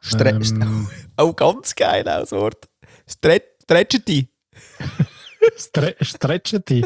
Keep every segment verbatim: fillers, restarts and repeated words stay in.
Stre- Ähm, oh, ganz geil auch das Wort. Stre- Stretchety. Stre- Stretchety.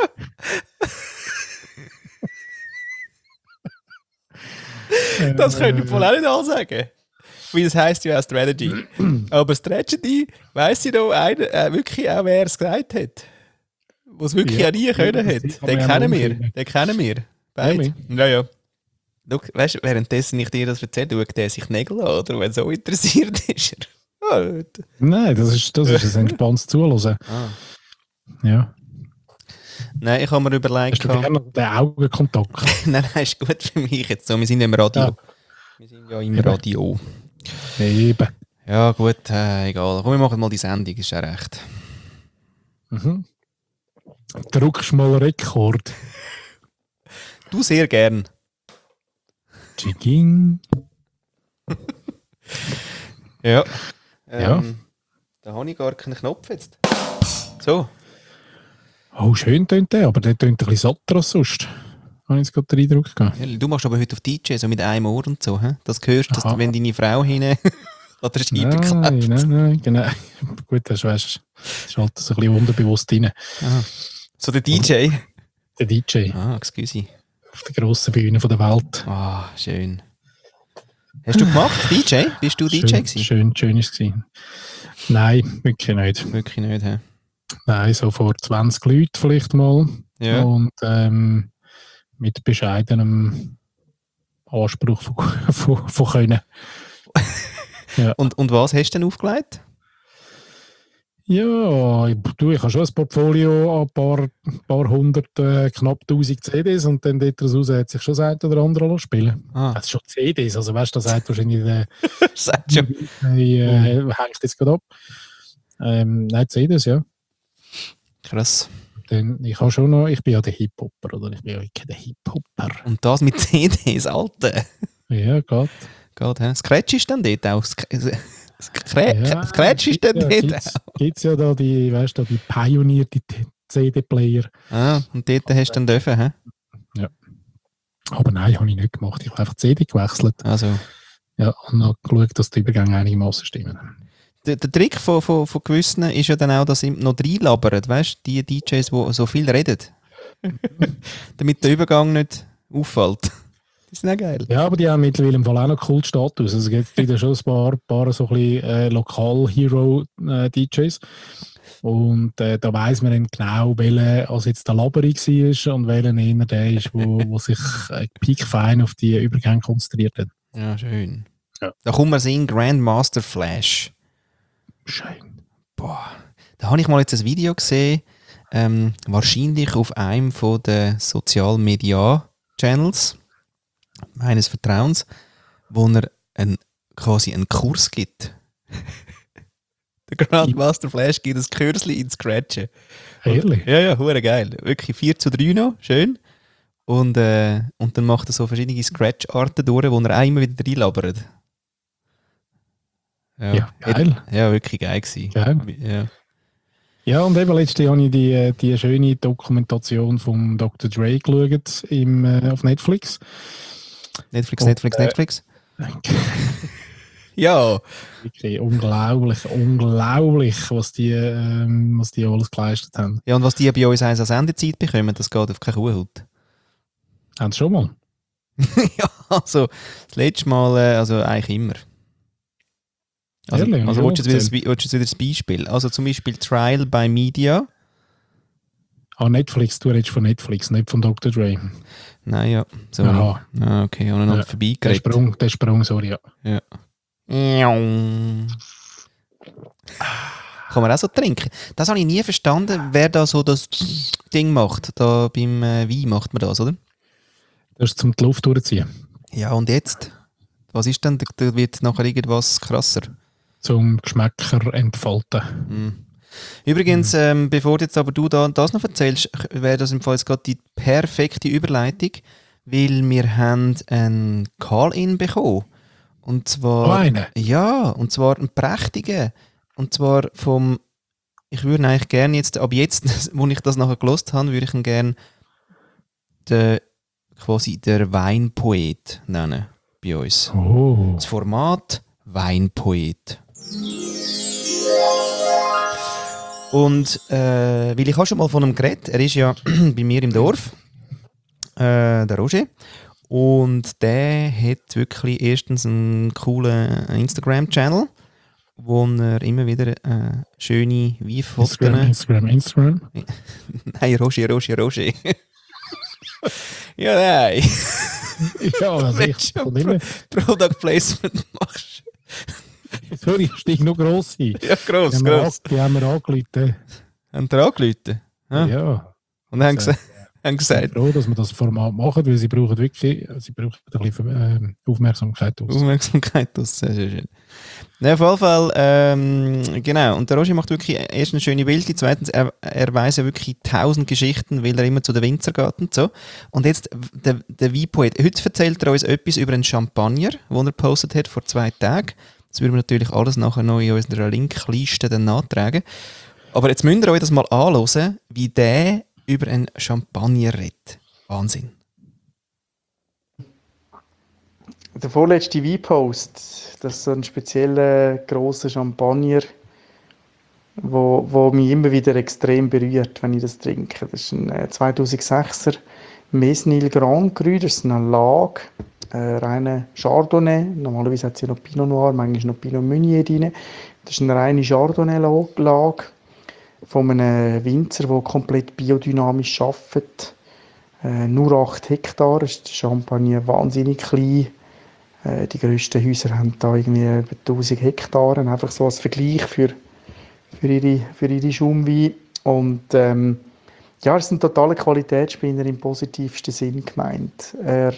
Das können wir wohl äh, auch nicht alle sagen. Weil das heisst ja auch Strategy. Aber Stretchety, weiss ich noch, einer, äh, wirklich auch, wer es gesagt hat. Was wirklich Ja, auch nie können das hat. kann Den man ja kennen mal wir. umschreiben. Den kennen wir. Beide. Ehrlich? Ja, ja. Schau, weißt du, währenddessen ich dir das erzähle, schaut der sich die Nägel an, oder? Wenn so interessiert ist er. Ah, Nein, das ist, das ist ein entspanntes Zuhören. ah. Ja. Nein, ich habe mir überlegt. Hast du gerne den Augenkontakt? Nein, nein, ist gut für mich jetzt so. Wir sind ja im Radio. Ja. Wir sind ja im Eben. Radio. Eben. Ja, gut, äh, egal. Komm, wir machen mal die Sendung, ist ja recht. Mhm. Drückst mal Rekord. Du sehr gern. Jigging. Ja. Ja. Ähm, da habe ich gar keinen Knopf jetzt. So. Oh, schön tönt der, aber der tönt ein bisschen satter als sonst. Habe ich jetzt gerade den Eindruck gehabt. Ja, du machst aber heute auf D J, so mit einem Ohr und so. He? Das hörst du, dass Aha. du, wenn deine Frau hin oder Nein, Scheibe klebt. nein, nein, genau. Gut, das weißt du, schaltet das ein bisschen unterbewusst rein. Aha. So der D J. Der D J Ah, excuse. auf der grossen Bühne von der Welt. Ah, schön. Hast du gemacht, D J? Bist du D J Schön, gewesen? schön, schön ist es gewesen. Nein, wirklich nicht. Wirklich nicht, hä? Nein, so vor zwanzig Leuten vielleicht mal. Ja. Und ähm, mit bescheidenem Anspruch von, von, von Können. Ja. Und, und was hast du denn aufgelegt? Ja, ich- du, ich habe schon ein Portfolio an ein paar, paar hundert, äh, knapp tausend C Ds und dann dort raus hat sich schon das eine oder andere lassen spielen. Ah, Das ist schon C Ds, also weißt du, das hat wahrscheinlich der sagt schon. äh, hängt jetzt gerade ab. Ähm, nein, C Ds, ja. Krass. Denn ich habe schon noch, ich bin ja der Hip-Hopper, oder? Ich bin ja wirklich der Hip-Hopper. Und das mit C Ds, Alter. Ja, geht. Geht, hä? Scratch ist dann dort auch. Scratch Ja, Scratch ist dann ja, dort gibt's, auch. gibt's ja da die, weißt du, die pionierte C D-Player. Ah, und dort hast du dann dürfen, hä? Aber nein, habe ich nicht gemacht. Ich habe einfach die C D gewechselt. Also, Ja, und noch geschaut, dass die Übergänge einigermaßen stimmen. der, der Trick von, von, von gewissen ist ja dann auch, dass sie noch reinlabern, weißt du? Die D Js, die so viel reden. Damit der Übergang nicht auffällt. Das ist nicht geil. Ja, aber die haben mittlerweile im Fall auch noch Kultstatus. Also es gibt ja schon ein paar, paar so ein bisschen äh, Lokal-Hero-D Js. Und äh, da weiss man dann genau, welcher als jetzt der Laberig war und welcher eher der ist, wo, wo sich äh, piekfein auf die Übergänge konzentriert hat. Ja, schön. Ja. Da kommen wir sehen, Grandmaster Flash. Schön. Boah, da habe ich mal jetzt ein Video gesehen, ähm, wahrscheinlich auf einem von den Social-Media-Channels meines Vertrauens, wo er ein, quasi einen Kurs gibt. Der Grandmaster Flash gibt ein Kürzli ins Scratchen. Ehrlich? Ja, ja, hure geil. Wirklich vier zu drei noch, schön. Und, äh, und dann macht er so verschiedene Scratch-Arten durch, wo er auch immer wieder reinlabert. Ja, geil. Ja, wirklich geil gewesen. Geil. Ja. Ja, und eben letztens habe ich die, die schöne Dokumentation von Doktor Dre geschaut im, äh, auf Netflix. Netflix, Und, Netflix, äh, Netflix. Ja. Wirklich unglaublich, unglaublich, was die, ähm, was die alles geleistet haben. Ja, und was die bei uns eins an Sendezeit bekommen, das geht auf keine Kuhhaut. Haben sie schon mal? Ja, also das letzte Mal, äh, also eigentlich immer. Also, Ehrlich? also Ja, willst du jetzt erzähl. wieder, willst du jetzt wieder das Beispiel? Also zum Beispiel Trial by Media. Ah, Netflix, du redest von Netflix, nicht von Doktor Dre. Nein, ja, sorry. Aha. Ah, okay, ich habe noch Ja, Der vorbeigeredet. Sprung, der Sprung, sorry, ja. Ja. Kann man auch so trinken? Das habe ich nie verstanden, wer da so das Ding macht. Da beim äh, Wein macht man das, oder? Das ist zum die Luft durchziehen. Ja, und jetzt? Was ist denn? Da da wird nachher irgendwas krasser. Zum Geschmäcker entfalten. Hm. Übrigens, ähm, bevor jetzt aber du da, das noch erzählst, wäre das im Fall jetzt gerade die perfekte Überleitung, weil wir haben einen Call-In bekommen. Und zwar... Oh, einen? Ja, und zwar einen prächtigen. Und zwar vom... Ich würde ihn eigentlich gerne jetzt, ab jetzt, wo ich das nachher gelost habe, würde ich ihn gerne den, quasi der Weinpoet nennen bei uns. Oh. Das Format Weinpoet. Und äh, weil ich habe schon mal von ihm geredet, er ist ja bei mir im Dorf, äh, der Roger. Und der hat wirklich erstens einen coolen Instagram-Channel, wo er immer wieder äh, schöne Weinfotos... Instagram, Instagram, Instagram. Nein, Roger, Roger, Roger. Ja, nein. Ja, also Wenn ich du von immer. Product Placement machst. Sorry, ich steige noch gross ein. Ja, gross, Die haben wir gross. an- Die haben wir angerufen. Haben die angerufen? Ja. Ja. Und haben Also, gesagt, haben Ich bin gesagt froh, dass wir das Format machen, weil sie brauchen wirklich sie brauchen ein bisschen ähm, Aufmerksamkeit aus. Aufmerksamkeit aus. Sehr, sehr schön. Ja, auf jeden Fall, ähm, genau. Und der Roger macht wirklich erstens schöne Bilder, zweitens, er, er weiss ja wirklich tausend Geschichten, weil er immer zu den Winzer geht und so. Und jetzt, der, der Weinpoet, heute erzählt er uns etwas über einen Champagner, den er gepostet hat vor zwei Tagen. Das würden wir natürlich alles nachher noch in unserer Linkliste dann nachtragen. Aber jetzt müsst ihr euch das mal anhören, wie der über einen Champagner redet. Wahnsinn. Der vorletzte Weinpost, das ist so ein spezieller grosser Champagner, wo, wo mich immer wieder extrem berührt, wenn ich das trinke. Das ist ein äh, zweitausendsechser Mesnil Grand Cru, das ist eine Lage, äh, reine Chardonnay. Normalerweise hat sie noch Pinot Noir, manchmal noch Pinot Meunier drin. Das ist eine reine Chardonnay-Lage von einem Winzer, der komplett biodynamisch arbeitet. Äh, nur acht Hektar, ist der Champagner wahnsinnig klein. Äh, die grössten Häuser haben da irgendwie über tausend Hektar, einfach so als Vergleich für, für ihre, für ihre Schaumweine. Und ähm, ja, es ist ein totaler Qualitätsspinner im positivsten Sinn gemeint. Er,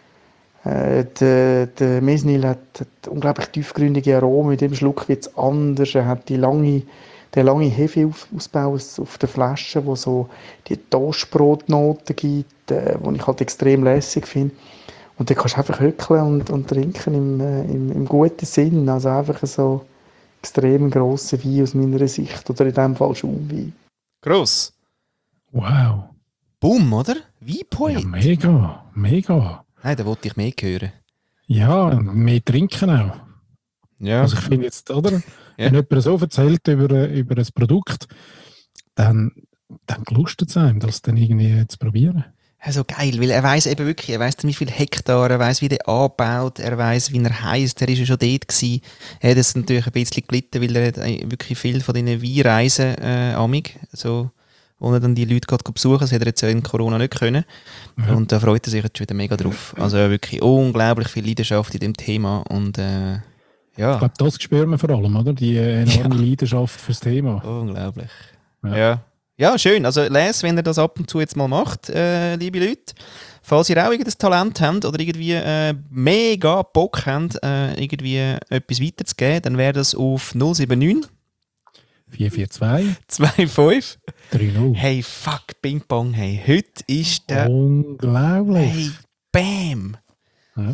äh, der, der Mesnil hat, hat unglaublich tiefgründige Aromen, mit dem Schluck wird es anders. Er hat die lange, den langen Hefeausbau auf der Flasche, wo so die Toastbrotnoten gibt, äh, die ich halt extrem lässig finde. Und dann kannst du einfach hückeln und, und trinken im, äh, im, im guten Sinn. Also einfach so extrem grosser Wein aus meiner Sicht. Oder in diesem Fall Schaumwein. Gross. Wow. Boom, oder? Weinpoet. Ja, mega, mega. Nein, da wollte ich mehr hören. Ja, und mehr trinken auch. Ja. Also ich finde jetzt, oder? Ja. Wenn jemand so erzählt über, über ein Produkt, dann, dann gelustet es einem, das dann irgendwie zu probieren. Ja, so geil, weil er weiss eben wirklich, er weiss wie viele Hektar, er weiss, wie der anbaut, er weiss, wie er heisst, er war ja schon dort gewesen. Er hat es natürlich ein bisschen gelitten, weil er hat wirklich viel von diesen Weinreisen äh, amig, so, wo er dann die Leute gerade besuchen, das hat er jetzt ja in Corona nicht können. Ja. Und da freut er sich jetzt wieder mega drauf. Also wirklich unglaublich viel Leidenschaft in dem Thema und äh, ja. Ich glaube, das spürt man vor allem, oder? Die enorme Ja. Leidenschaft fürs Thema. Unglaublich. Ja. Ja. Ja, schön. Also les, wenn ihr das ab und zu jetzt mal macht, äh, liebe Leute. Falls ihr auch irgendein Talent habt oder irgendwie äh, mega Bock habt, äh, irgendwie etwas weiterzugeben, dann wäre das auf null sieben neun vier vier zwei zwei fünf. drei null. Hey, fuck, Ping Pong, hey. Heute ist der... Unglaublich. Hey, bam. Ja.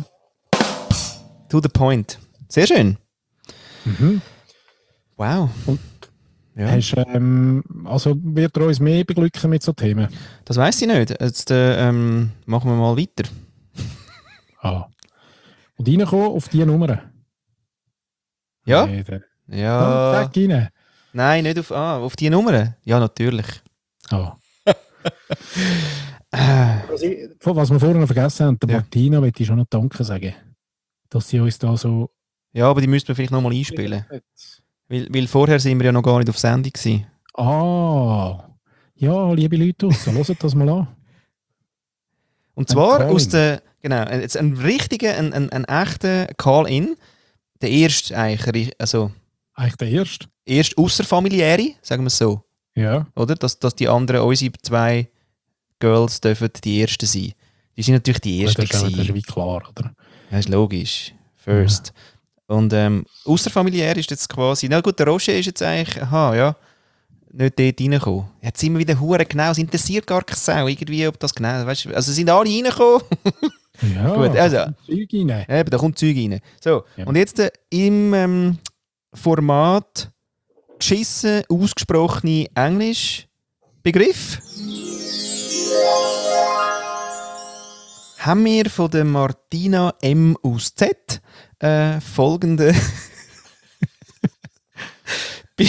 To the point. Sehr schön. Mhm. Wow. Und Ja. Hast, ähm, also wird er uns mehr beglücken mit so Themen? Das weiss ich nicht. Jetzt äh, ähm, machen wir mal weiter. Ah. Und reinkommen auf diese Nummer? Ja? Nee, der, Ja. Sag rein. Nein, nicht auf, ah, auf die Nummer. Ja, natürlich. Ah. Äh, Was, ich, was wir vorhin noch vergessen haben, der Ja. Martina möchte ich schon noch Danke sagen, dass sie uns da so... ja, aber die müssten wir vielleicht nochmal einspielen. Weil, weil vorher sind wir ja noch gar nicht auf Sendung gewesen. Ah, ja, liebe Leute draussen, hört das mal an. Und Ein zwar Call-in. aus der, genau, jetzt ein richtiger, ein, ein, ein echter Call-In. Der erste eigentlich, also Eigentlich der erste. erst außerfamiliäre, sagen wir es so, Ja. oder? Dass, dass die anderen, unsere zwei Girls, dürfen die ersten sein. Die sind natürlich die Das ersten ist, das ist gewesen. wie klar, oder? Das ist logisch. First. Und ähm, außerfamiliär ist jetzt quasi, na gut, der Roger ist jetzt eigentlich, aha, ja, nicht dort reingekommen. Jetzt sind wir wieder hure genau, es interessiert gar keine Sau, irgendwie, ob das genau, weißt du, also sind alle reingekommen. Ja, Gut, also- da kommt Zeug rein. Eben, da kommt Zeug rein. So, Ja. und jetzt äh, im ähm, Format geschissen, ausgesprochene Englisch Begriff. haben wir von der Martina M aus Z äh, folgenden Be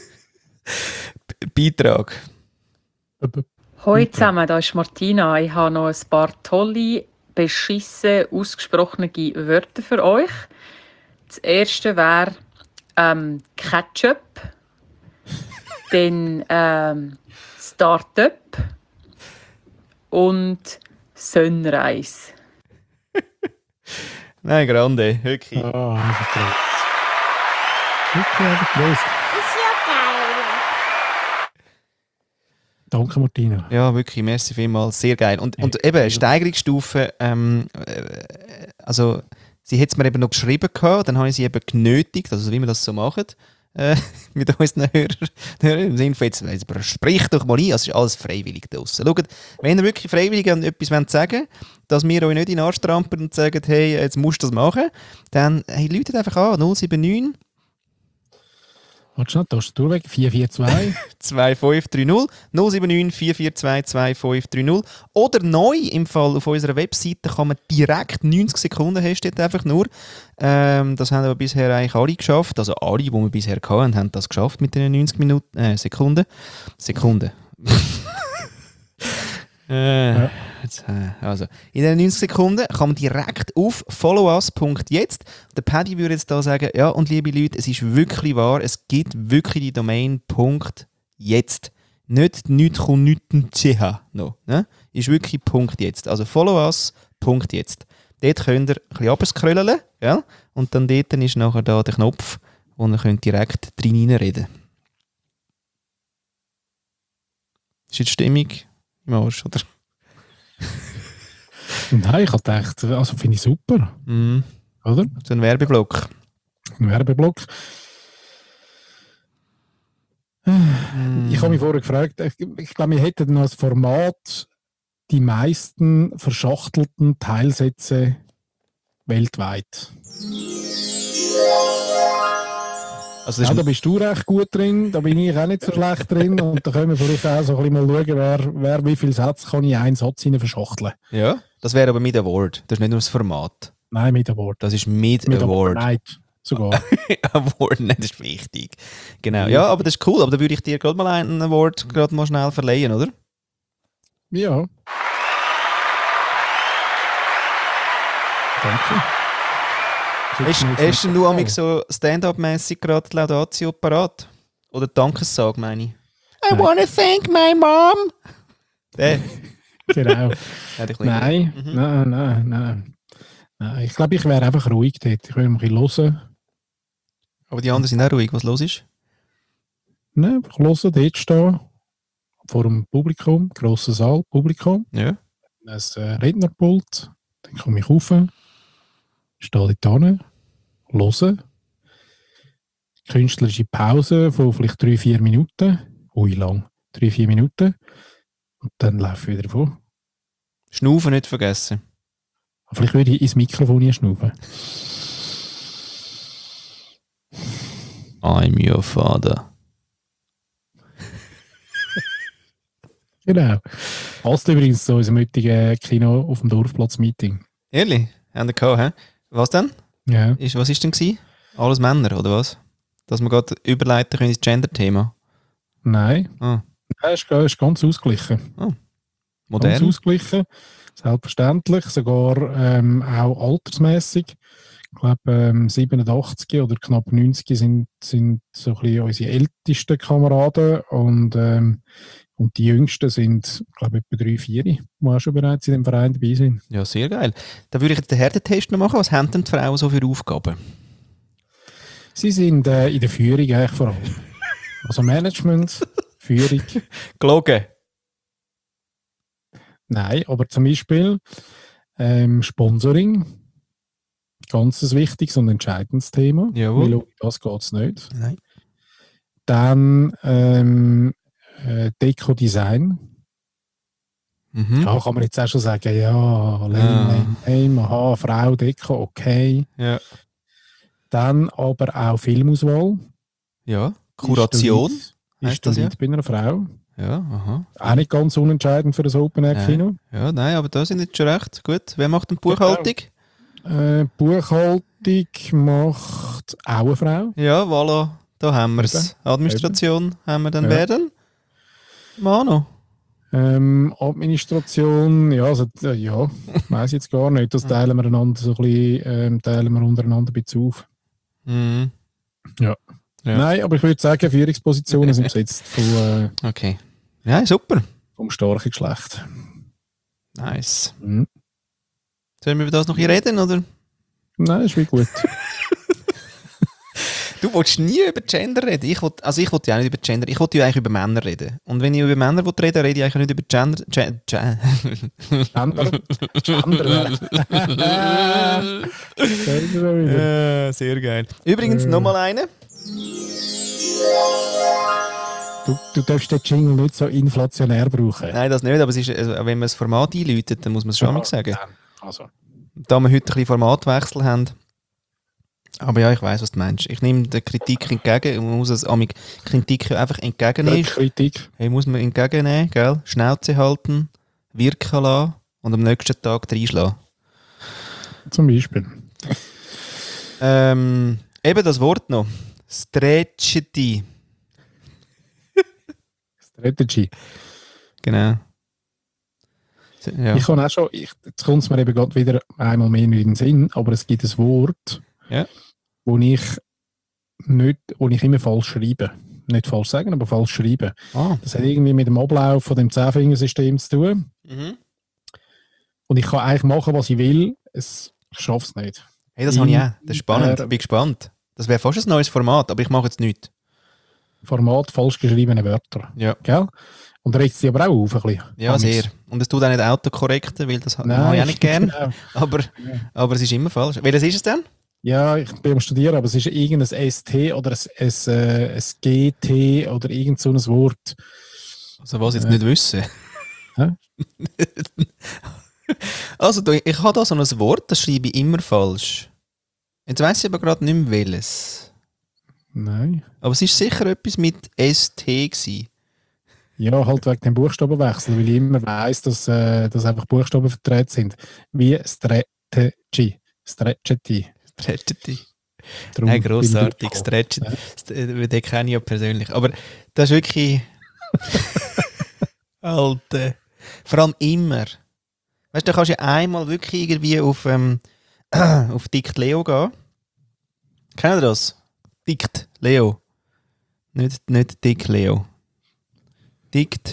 Beitrag. Hallo zusammen, da ist Martina. Ich habe noch ein paar tolle, beschissen ausgesprochene Wörter für euch. Das erste wäre ähm, Ketchup, dann ähm, Startup und Sunrise. Nein, grande, wirklich. Ah, einfach groß. Wirklich einfach groß. Ist ja geil. Danke, Martina. Ja, wirklich, merci vielmals, sehr geil. Und, und eben, Steigerungsstufe, ähm, äh, also sie hat es mir eben noch geschrieben gehabt, dann habe ich sie eben genötigt, also wie wir das so machen, äh, mit unseren Hörern, Hörern im Sinne von jetzt, jetzt sprich doch mal ein, es ist alles freiwillig draussen. Schaut, wenn ihr wirklich freiwillig etwas sagen wollt, dass wir euch nicht in den Arsch trampeln und sagen, hey, jetzt musst du das machen, dann hey, läutet einfach an, null sieben neun Warte schnell, Tastatur weg, vier vier zwei. zwei fünf drei null null sieben neun vier vier zwei zwei fünf drei null oder neu im Fall auf unserer Webseite kann man direkt neunzig Sekunden haben, steht einfach nur. Ähm, das haben aber bisher eigentlich alle geschafft, also alle, die wir bisher hatten, haben das geschafft mit den neunzig Minuten, äh, Sekunden. Sekunden. äh, Ja. jetzt, äh, also, in den neunzig Sekunden kann man direkt auf followus punkt jetzt. Der Paddy würde jetzt da sagen, ja und liebe Leute, es ist wirklich wahr, es gibt wirklich die Domain Punkt jetzt. Nicht nichts kommt nichts ch noch, ne? Ist wirklich Punkt jetzt. Also followus punkt jetzt. Dort könnt ihr ein bisschen runterscrollen, ja? Und dann dort ist nachher da der Knopf, wo ihr könnt direkt drin reinreden. Ist jetzt Stimmung im Arsch, oder? Nein, ich habe gedacht, also finde ich super, Mhm. oder? So ein Werbeblock. Ein Werbeblock. Mm. Ich habe mich vorher gefragt, ich, ich glaube, wir hätten noch als Format die meisten verschachtelten Teilsätze weltweit. Also das Ja, ist da bist du recht gut drin, da bin ich auch nicht so schlecht drin und da können wir vielleicht auch so ein bisschen mal schauen, wer, wer wie viele Sätze kann ich in einen Satz hinein verschachteln. ja, das wäre aber mit Award. Das ist nicht nur das Format. Nein, mit Award. Das ist mit, Mit Award. Nein, sogar. Award, nein, das ist wichtig. Genau. Ja, aber das ist cool. Aber da würde ich dir gerade mal einen Award gerade mal schnell verleihen, oder? Ja. Danke. Hast hast du nur amig so Stand-up-mässig gerade Laudatio parat? Oder Dankessag, meine ich? I Nein. wanna thank my mom! Der. Genau. Hätte ich nicht Nein, Mhm. nein, nein, nein, nein. Ich glaube, ich wäre einfach ruhig dort. Ich würde ein bisschen hören. Aber die anderen sind auch ruhig. Was los ist? Nein, einfach hören, dort stehen. Vor dem Publikum, grosser Saal, Publikum. Ja. Ein äh, Rednerpult. Dann komme ich rauf. Stehe dort hin. Hören. Künstlerische Pause von vielleicht drei, vier Minuten. Ui, lang. Drei, vier Minuten. Und dann laufe ich wieder vor. Schnaufen nicht vergessen. Vielleicht würde ich ins Mikrofon hier schnaufen. I'm your father. Genau. Passt übrigens zu unserem heutigen Kino auf dem Dorfplatz-Meeting. Ehrlich? Haben wir gehabt, hä? Was denn? Ja. Ist, was ist denn gewesen? Alles Männer, oder was? Dass wir gerade überleiten können ins Gender-Thema. Nein. Ah, Nein, ist, ist ganz ausgeglichen. Ganz modern. ausgeglichen. Selbstverständlich. Sogar ähm, auch altersmäßig. Ich glaube, ähm, siebenundachtzig oder knapp neunzig sind, sind so ein bisschen unsere ältesten Kameraden. Und, ähm, und die jüngsten sind, glaube ich, etwa drei, vier, die auch schon bereits in dem Verein dabei sind. Ja, sehr geil. Da würde ich jetzt den Härtetest noch machen. Was haben denn die Frauen so für Aufgaben? Sie sind äh, in der Führung eigentlich vor allem. Also Management, Führung. Gelogen. Nein, aber zum Beispiel ähm, Sponsoring. Ganz ein wichtiges und entscheidendes Thema. Jawohl. Weil ohne das geht es nicht. Nein. Dann ähm, äh, Deko-Design. Mhm. Ja, kann man jetzt auch schon sagen, ja, lame, Ah. lame, lame, aha, Frau, Deko, okay. Ja. Dann aber auch Filmauswahl. Ja. Kuration. Ist der Heißt das, ja? Lead bei einer Frau. Ja, aha. Auch nicht ganz unentscheidend für das Open-Air-Kino. Ja, nein, aber da sind jetzt schon recht. Gut, wer macht denn die Buchhaltung? Äh, Buchhaltung macht auch eine Frau. Ja, voilà, da haben wir es. Administration haben wir dann Ja. werden. Mano. Ähm, Administration, ja, also, äh, ja, weiss jetzt gar nicht. Das teilen wir einander so ein bisschen, ähm, teilen wir untereinander ein bisschen auf. Mhm. Ja. Ja. Nein, aber ich würde sagen, Führungspositionen sind besetzt von, äh, Okay. Ja, super. vom starken Geschlecht. Nice. Mhm. Sollen wir über das noch hier reden, oder? Nein, ist wie gut. Du willst nie über Gender reden. Ich will, also ich will ja auch nicht über Gender, ich will ja eigentlich über Männer reden. Und wenn ich über Männer will reden, rede ich eigentlich nicht über Gender. Gen, Gen. Gender. Gender. Ja, sehr geil. Übrigens, Äh. nochmal eine. Du, du darfst den Jingle nicht so inflationär brauchen. Nein, das nicht, aber es ist, also, wenn man das Format einläutet, dann muss man es schon mal sagen. Also. Da wir heute ein bisschen Formatwechsel haben. Aber ja, ich weiss, was du meinst. Ich nehme die Kritik entgegen. Man muss es amig Kritik einfach entgegennehmen. Kritik. Hey, muss man entgegennehmen, gell? Schnauze halten, wirken lassen und am nächsten Tag reinschlagen. Zum Beispiel. Ähm, eben das Wort noch. Strategy. Strategy. Genau. Ja. Ich kann auch schon, ich, jetzt kommt es mir eben gerade wieder einmal mehr in den Sinn, aber es gibt ein Wort, Ja. wo ich nicht, wo ich immer falsch schreibe. Nicht falsch sagen, aber falsch schreiben. Ah. Das hat irgendwie mit dem Ablauf von dem Zehn-Fingersystem zu tun. Mhm. Und ich kann eigentlich machen, was ich will. Es, ich schaffe es nicht. Hey, das habe ich auch. Das ist spannend. Äh, Ich bin gespannt. Das wäre fast ein neues Format, aber ich mache jetzt nichts. Format falsch geschriebene Wörter. Ja. Gell? Und regt sie aber auch auf ein bisschen. Ja, sehr. Und es tut auch nicht autokorrekt, weil das Nein, habe ich auch nicht gern. genau. Aber, aber es ist immer falsch. Welches ist es denn? Ja, ich bin am Studieren, aber es ist irgendein S T oder ein, ein, äh, ein G T oder irgend so ein Wort. Also was ich jetzt Äh. nicht wissen. Hä? Also du, ich habe da so ein Wort, das schreibe ich immer falsch. Jetzt weiss ich aber gerade nicht mehr welches. Nein. Aber es ist sicher etwas mit S T gewesen. Ja, halt wegen dem Buchstabenwechsel, weil ich immer weiss, dass, äh, dass einfach Buchstaben vertreten sind. Wie Strategy. Strategy. Strategy. Darum Nein, bin ich grossartig. drauf Strategy. gekommen. St- äh, Den kenne ich ja persönlich. Aber das ist wirklich... Alter. Vor allem immer. Weißt du, da kannst du ja einmal wirklich irgendwie auf, ähm, auf Dikt Leo gehen. Kennt ihr das? Dikt Leo. Nicht, nicht Dick Leo. Dikt.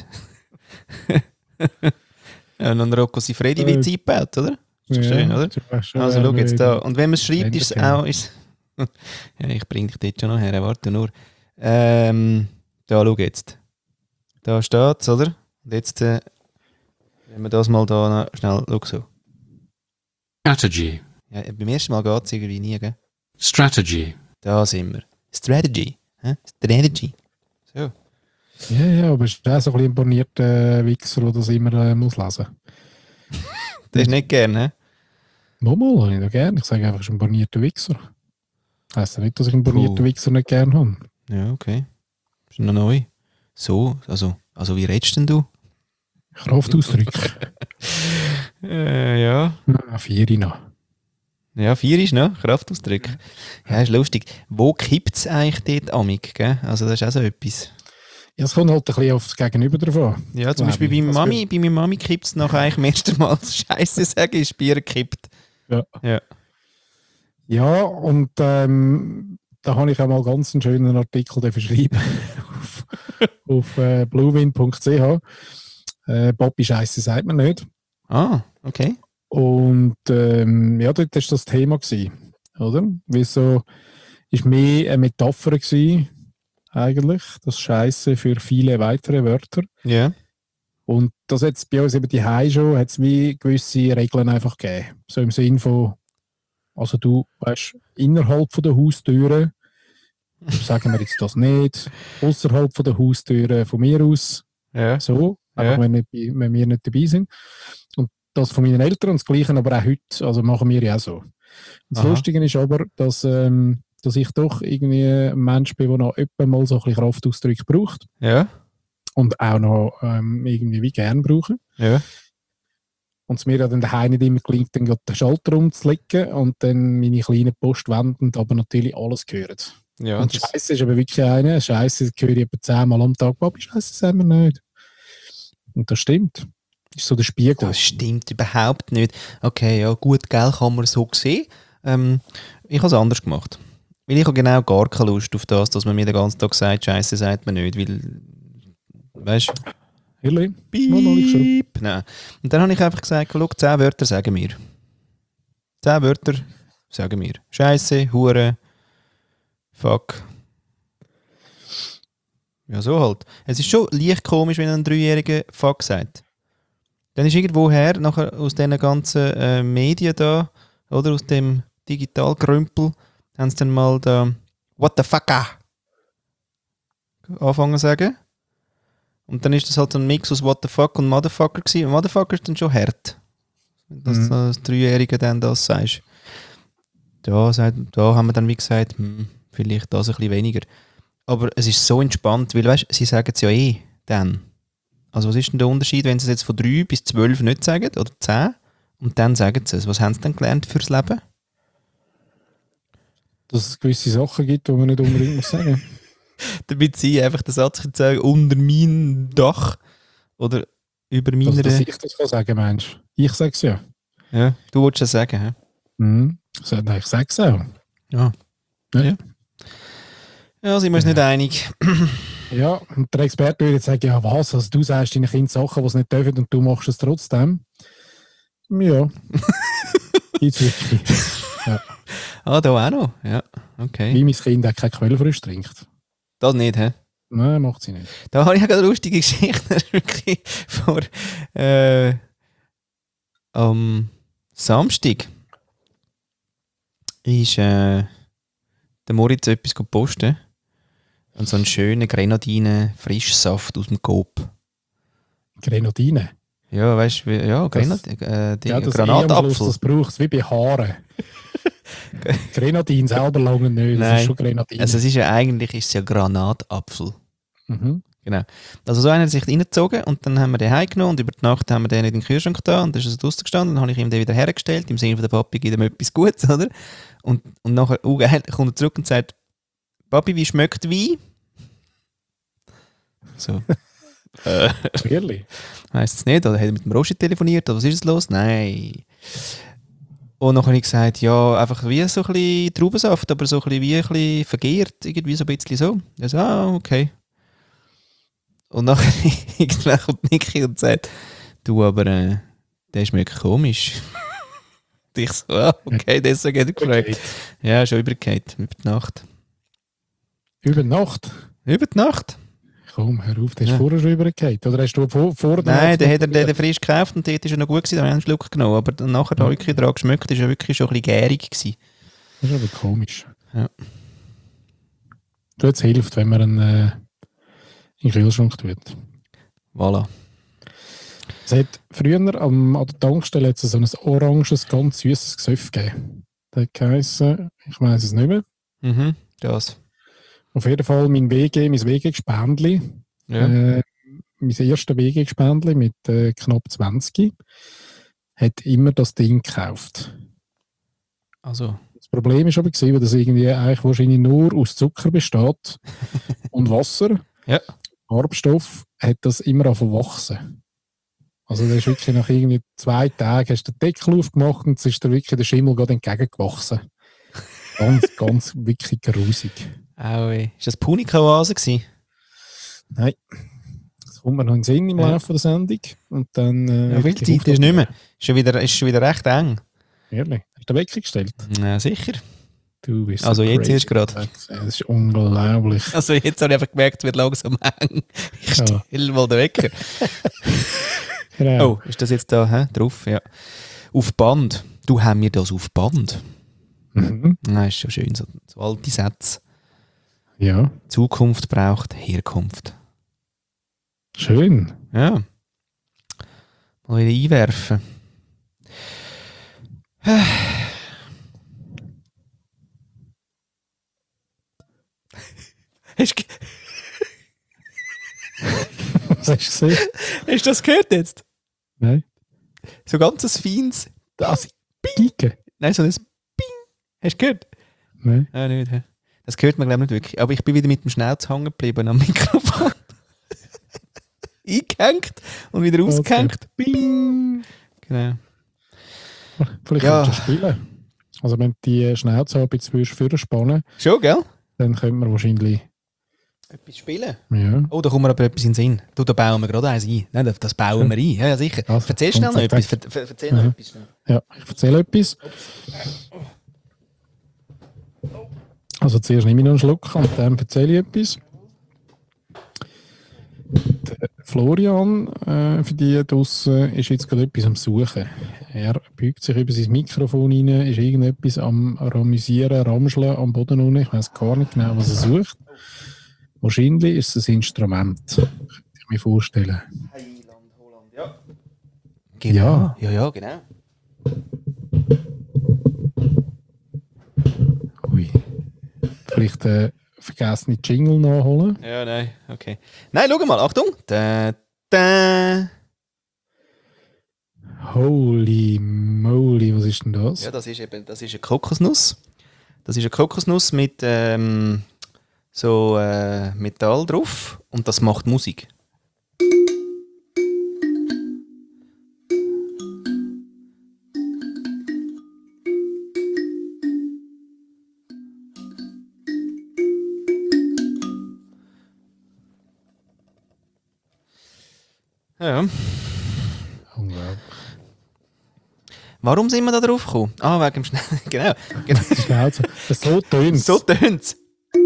Ja, und dann Rocco Siffredi Äh, Witz eingebaut, oder? Ist doch Ja, schön, oder? das ist schon Also schau eine- jetzt da. Und wenn man es schreibt, ist es Entertainer. auch... Ist, ja, ich bringe dich dort schon noch her, warte nur. Ähm, da, schau jetzt. Da steht es, oder? Und jetzt, äh, wenn wir das mal da noch schnell... Schau so. Strategy. Ja, beim ersten Mal geht es irgendwie nie, gell? Strategy. Da sind wir. Strategy. Hä? Strategy. So. Ja, ja, aber es ist auch so ein bisschen imponierter äh, Wichser, der das immer äh, muss lesen. Das ist nicht gern, hä? Nochmal, habe ich das gerne. Ich sage einfach, es ist ein bornierter Wichser. Heisst ja nicht, dass ich einen bornierten Puh. Wichser nicht gerne habe. Ja, okay. Ist noch neu. So, also, also wie redest denn du? Kraftausdrücke. Äh, ja. Ah, vier noch. Ja, vier ist noch, Kraftausdruck. Ja, ist lustig. Wo kippt es eigentlich dort amig, gell? Also das ist auch so etwas. Ja, es kommt halt ein bisschen aufs Gegenüber drauf an. Ja, zum Glaub Beispiel ich. bei Das Mami, bei meiner Mami kippt es nach eigentlich am ersten Mal Scheiße sagen, ist Bier gekippt. Ja. Ja. Ja, und ähm, da habe ich auch mal ganz einen schönen Artikel dafür schreiben auf, auf äh, bluewind punkt c h. Äh, Papi Scheisse sagt man nicht. Ah, okay. Und ähm, ja, dort war das Thema gewesen, oder? Weil so ist mehr eine Metapher gewesen, eigentlich, das Scheisse für viele weitere Wörter. Ja. Und das hat es bei uns eben die Hause schon, hat es wie gewisse Regeln einfach gegeben. So im Sinn von, also du weißt, innerhalb von der Haustüre, sagen wir jetzt das nicht, außerhalb von der Haustüre von mir aus, Ja. so, einfach Ja. wenn, nicht, bei- wenn wir nicht dabei sind. Und das von meinen Eltern und das Gleiche aber auch heute, also machen wir ja auch so. Und das Aha. Lustige ist aber, dass, ähm, dass ich doch irgendwie ein Mensch bin, der noch etwa mal so ein bisschen Kraftausdrücke braucht. Ja. und auch noch ähm, irgendwie wie gern brauche. Ja. Und es mir ja dann daheim nicht immer gelingt, dann gerade den Schalter umzulegen und dann meine kleinen Post wendend, aber natürlich alles gehört. Ja, und das- Scheiße ist aber wirklich eine. Scheiße höre ich etwa zehnmal am Tag. Papi, Scheiße sagen wir nicht. Und das stimmt. Das ist so der Spiegel. Das stimmt überhaupt nicht. Okay, ja gut, gell, kann man so sehen. Ähm, ich habe es anders gemacht. Weil ich habe genau gar keine Lust auf das, dass man mir den ganzen Tag sagt, Scheiße sagt man nicht, weil, weißt du, Ehrlich? Mal noch nicht schon. piep. Nein. Und dann habe ich einfach gesagt, schau, zehn Wörter sagen wir. Zehn Wörter sagen wir. Scheiße, Hure, Fuck. Ja, so halt. Es ist schon leicht komisch, wenn ein Dreijähriger Fuck sagt. Dann ist irgendwoher, nachher aus diesen ganzen äh, Medien da, oder aus dem Digitalkrümpel, haben sie dann mal da What the fuck ah? anfangen zu sagen. Und dann ist das halt so ein Mix aus What the fuck und Motherfucker gewesen. Und Motherfucker ist dann schon hart. Dass Mhm. du als Dreijähriger dann das sagst. Da, sagt, da haben wir dann wie gesagt, hm, vielleicht das ein bisschen weniger. Aber es ist so entspannt, weil weißt, sie sagen es ja eh dann. Also was ist denn der Unterschied, wenn sie es jetzt von drei bis zwölf nicht sagen oder zehn und dann sagen sie es? Was haben sie dann gelernt fürs Leben? Dass es gewisse Sachen gibt, die man nicht unbedingt muss sagen. Damit sie einfach den Satz können sagen, unter meinem Dach oder über meiner... Also, dass ich das kann sagen, meinst du? Ich sage es ja. Ja, du wolltest es sagen, hä? Mhm. So, nein, ich sage es auch. Ja. Ja. Ja, ja sind wir uns Ja. nicht einig. Ja, und der Experte würde jetzt sagen, ja was, also du sagst deinen Kindern Sachen, die sie nicht dürfen und du machst es trotzdem. Ja. Gibt's wirklich. Ah, da auch noch? Ja, okay. Wie mein Kind auch keine Quellfrüchte trinkt. Das nicht, hä? Nein, macht sie nicht. Da habe ich ja gerade eine lustige Geschichte. Das ist wirklich vor äh, am Samstag ist äh, der Moritz etwas gepostet. Und so einen schönen Grenadine Frischsaft aus dem Coop. Grenadine. Ja, weißt du, wie- ja, Das- Grenadine, äh, die Ja, das eh am Schluss, Granatapfel. das braucht es wie bei Haaren. Grenadine selber lange nicht, das Nein. ist schon Grenadine. Also es ist ja eigentlich ist es ja Granatapfel. mhm. Genau. Also so einer hat sich reingezogen und dann haben wir den heimgenommen und über die Nacht haben wir den nicht in den Kühlschrank da und dann ist er draussen gestanden. Dann habe ich ihm den wieder hergestellt, im Sinne von der Papi gibt ihm etwas Gutes, oder? Und, und nachher uh, geil, kommt er zurück und sagt, Papi, wie schmeckt Wein? So. äh, Ehrlich. heisst es nicht, oder hat er mit dem Roger telefoniert, oder was ist es los? Nein. Und dann habe ich gesagt, ja, einfach wie so ein bisschen Traubensaft, aber so ein bisschen wie ein bisschen vergehrt, irgendwie so ein bisschen so. Er so, ah, okay. Und nachher irgendwann kommt Niki und sagt, du, aber äh, der schmeckt komisch. Und ich so, ah, okay, deswegen hat er gefragt. Okay. Ja, schon übergeht, über die Nacht. Über Nacht? Über die Nacht? Komm, hör auf, der ist Ja. vorher schon übergefallen. Oder hast du vor, vor der Nein, Nacht der noch hat er probiert? den frisch gekauft und dort ist er noch gut gewesen, da haben wir einen Schluck genommen. Aber dann nachher da Mhm. wirklich dran geschmeckt, ist er wirklich schon ein bisschen gärig gewesen. Das ist aber komisch. Ja. Du, jetzt hilft, wenn man einen äh, in den Kühlschrank tut. Voilà. Es hat früher am, an der Tankstelle hat es so ein oranges, ganz süßes Gesöff gegeben. Das hat geheissen, ich weiss es nicht mehr. Mhm, das. Auf jeden Fall mein W G, mein W G-Gespendli. Ja. Äh, mein erstes W G-Gespendli mit äh, knapp zwanzig hat immer das Ding gekauft. Also, Das Problem ist aber gewesen, weil das irgendwie eigentlich wahrscheinlich nur aus Zucker besteht und Wasser. Ja. Farbstoff hat das immer angefangen zu wachsen. Also das ist wirklich nach irgendwie zwei Tagen hast du den Deckel aufgemacht und es ist dir wirklich der Schimmel gerade entgegengewachsen. Ganz, ganz wirklich grusig. Aue. Ist das Punika-Oase gewesen? Nein. Das kommt mir noch in den Sinn im Ja. Laufe der Sendung. Und dann, äh, Ja, viel die Zeit ist nicht mehr. Ist schon wieder, ist schon wieder recht eng. Ehrlich. Hast du den weggestellt? Ja, sicher. Du bist Also so jetzt crazy. erst gerade. Das ist unglaublich. Also jetzt habe ich einfach gemerkt, es wird langsam eng. Ich Ja. stelle mal den Wecker. Genau. Oh, ist das jetzt da hä? drauf? Ja. Auf Band. Du, haben wir das auf Band? Mhm. Nein, ist schon schön. So, so alte Sätze. Ja, Zukunft braucht Herkunft. schön. Ja. Mal wieder einwerfen. Hast du ge- Was hast du gesehen? Hast du das gehört jetzt? Nein. So ganz ein feines... Das Pieke? Nein, so ein Ping. Hast du gehört? Nein. Ja, nicht. hä? Das hört man, glaube ich, nicht wirklich. Aber ich bin wieder mit dem Schnauz hängen geblieben am Mikrofon. Eingehängt und wieder ausgehängt. Bing. Genau. Vielleicht Ja. könntest du spielen. Also wenn du die Schnauze ein bisschen vorspannen, Schon, gell? dann könnte man wahrscheinlich... Etwas spielen? Ja. Oh, da kommt mir aber etwas in den Sinn. Du, da bauen wir gerade eins ein. Nein, das bauen wir ein. Ja, ja sicher. Also, Erzähl schnell noch kommt, etwas. zack, Ver ver erzähl noch Mhm. etwas. Schnell. Ja, ich erzähle etwas. Also zuerst nehme ich noch einen Schluck und dann erzähle ich etwas. Der Florian, äh, für die draussen, ist jetzt gerade etwas am Suchen. Er beugt sich über sein Mikrofon rein, ist irgendetwas am Ramüsieren, Ramscheln am Boden unten. Ich weiß gar nicht genau, was er sucht. Wahrscheinlich ist es ein Instrument. Könnte ich mir vorstellen. Heiland, Holland, ja. Genau. Ja, ja, genau. Ui. Vielleicht äh, vergessene Jingle nachholen. Ja, nein, okay. Nein, schau mal, Achtung. Da, da. Holy moly, was ist denn das? Ja, das ist eben, das ist eine Kokosnuss. Das ist eine Kokosnuss mit ähm, so äh, Metall drauf und das macht Musik. Ja. Unglaublich. Warum sind wir da drauf gekommen? Ah, wegen dem Schnell. Genau. genau. Schnauze. So tönt So tönt's.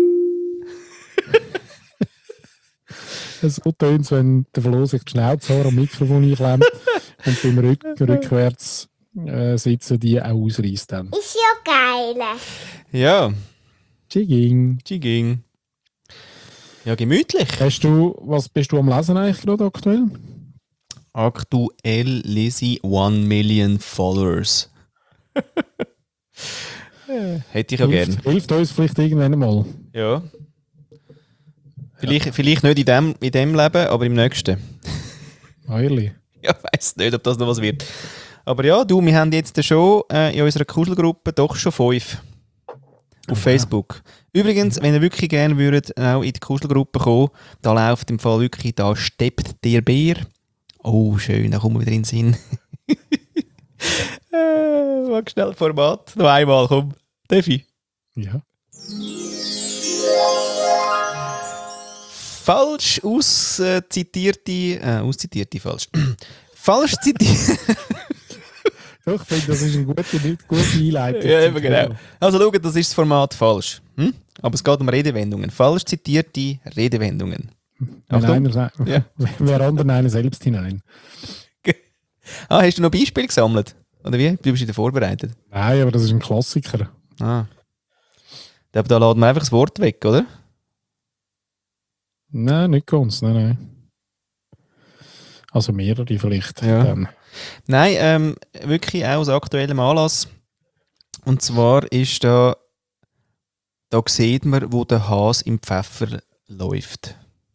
So tönt es, wenn der Flo sich die Schnauze am Mikrofon einklemmt und beim Rück rückwärts äh, sitzen die auch ausreißt dann. Ist ja geil. Ja, Jigging. Jigging. Ja, gemütlich. Hast du, was bist du am Lesen eigentlich gerade aktuell? Aktuell lese ich One Million Followers. Hätte ich ja gern. Hilft, hilft uns vielleicht irgendwann mal. Ja. Vielleicht, vielleicht nicht in dem, in dem Leben, aber im nächsten. Eierli. Ja, ich weiss nicht, ob das noch was wird. Aber ja, du, wir haben jetzt schon äh, in unserer Kuschelgruppe doch schon fünf. Auf Facebook. Übrigens, wenn ihr wirklich gerne würdet, auch in die Kuschelgruppe kommen, da läuft im Fall wirklich, da steppt der Bär. Oh, schön, da kommen wir wieder in den Sinn. äh, mach schnell Format. Noch einmal, komm. Darf ich? Ja. Falsch auszitierte, äh, auszitierte, falsch. Falsch zitierte. Doch, ich finde, das ist eine gute, nicht gute Einleitung. Ja, eben genau. Also schau, das ist das Format falsch. Hm? Aber es geht um Redewendungen. Falsch zitierte Redewendungen. Wenn Achtung. einer sagt, Ja. wer andere einen selbst hinein. Ah, hast du noch Beispiele gesammelt? Oder wie? Du bist wieder vorbereitet. Nein, aber das ist ein Klassiker. Ah. Aber da laden wir einfach das Wort weg, oder? Nein, nicht ganz, nein, nein. Also mehrere vielleicht. Ja. Dann. Nein, ähm, wirklich auch aus aktuellem Anlass. Und zwar ist da, da sieht man, wo der Hase im Pfeffer läuft.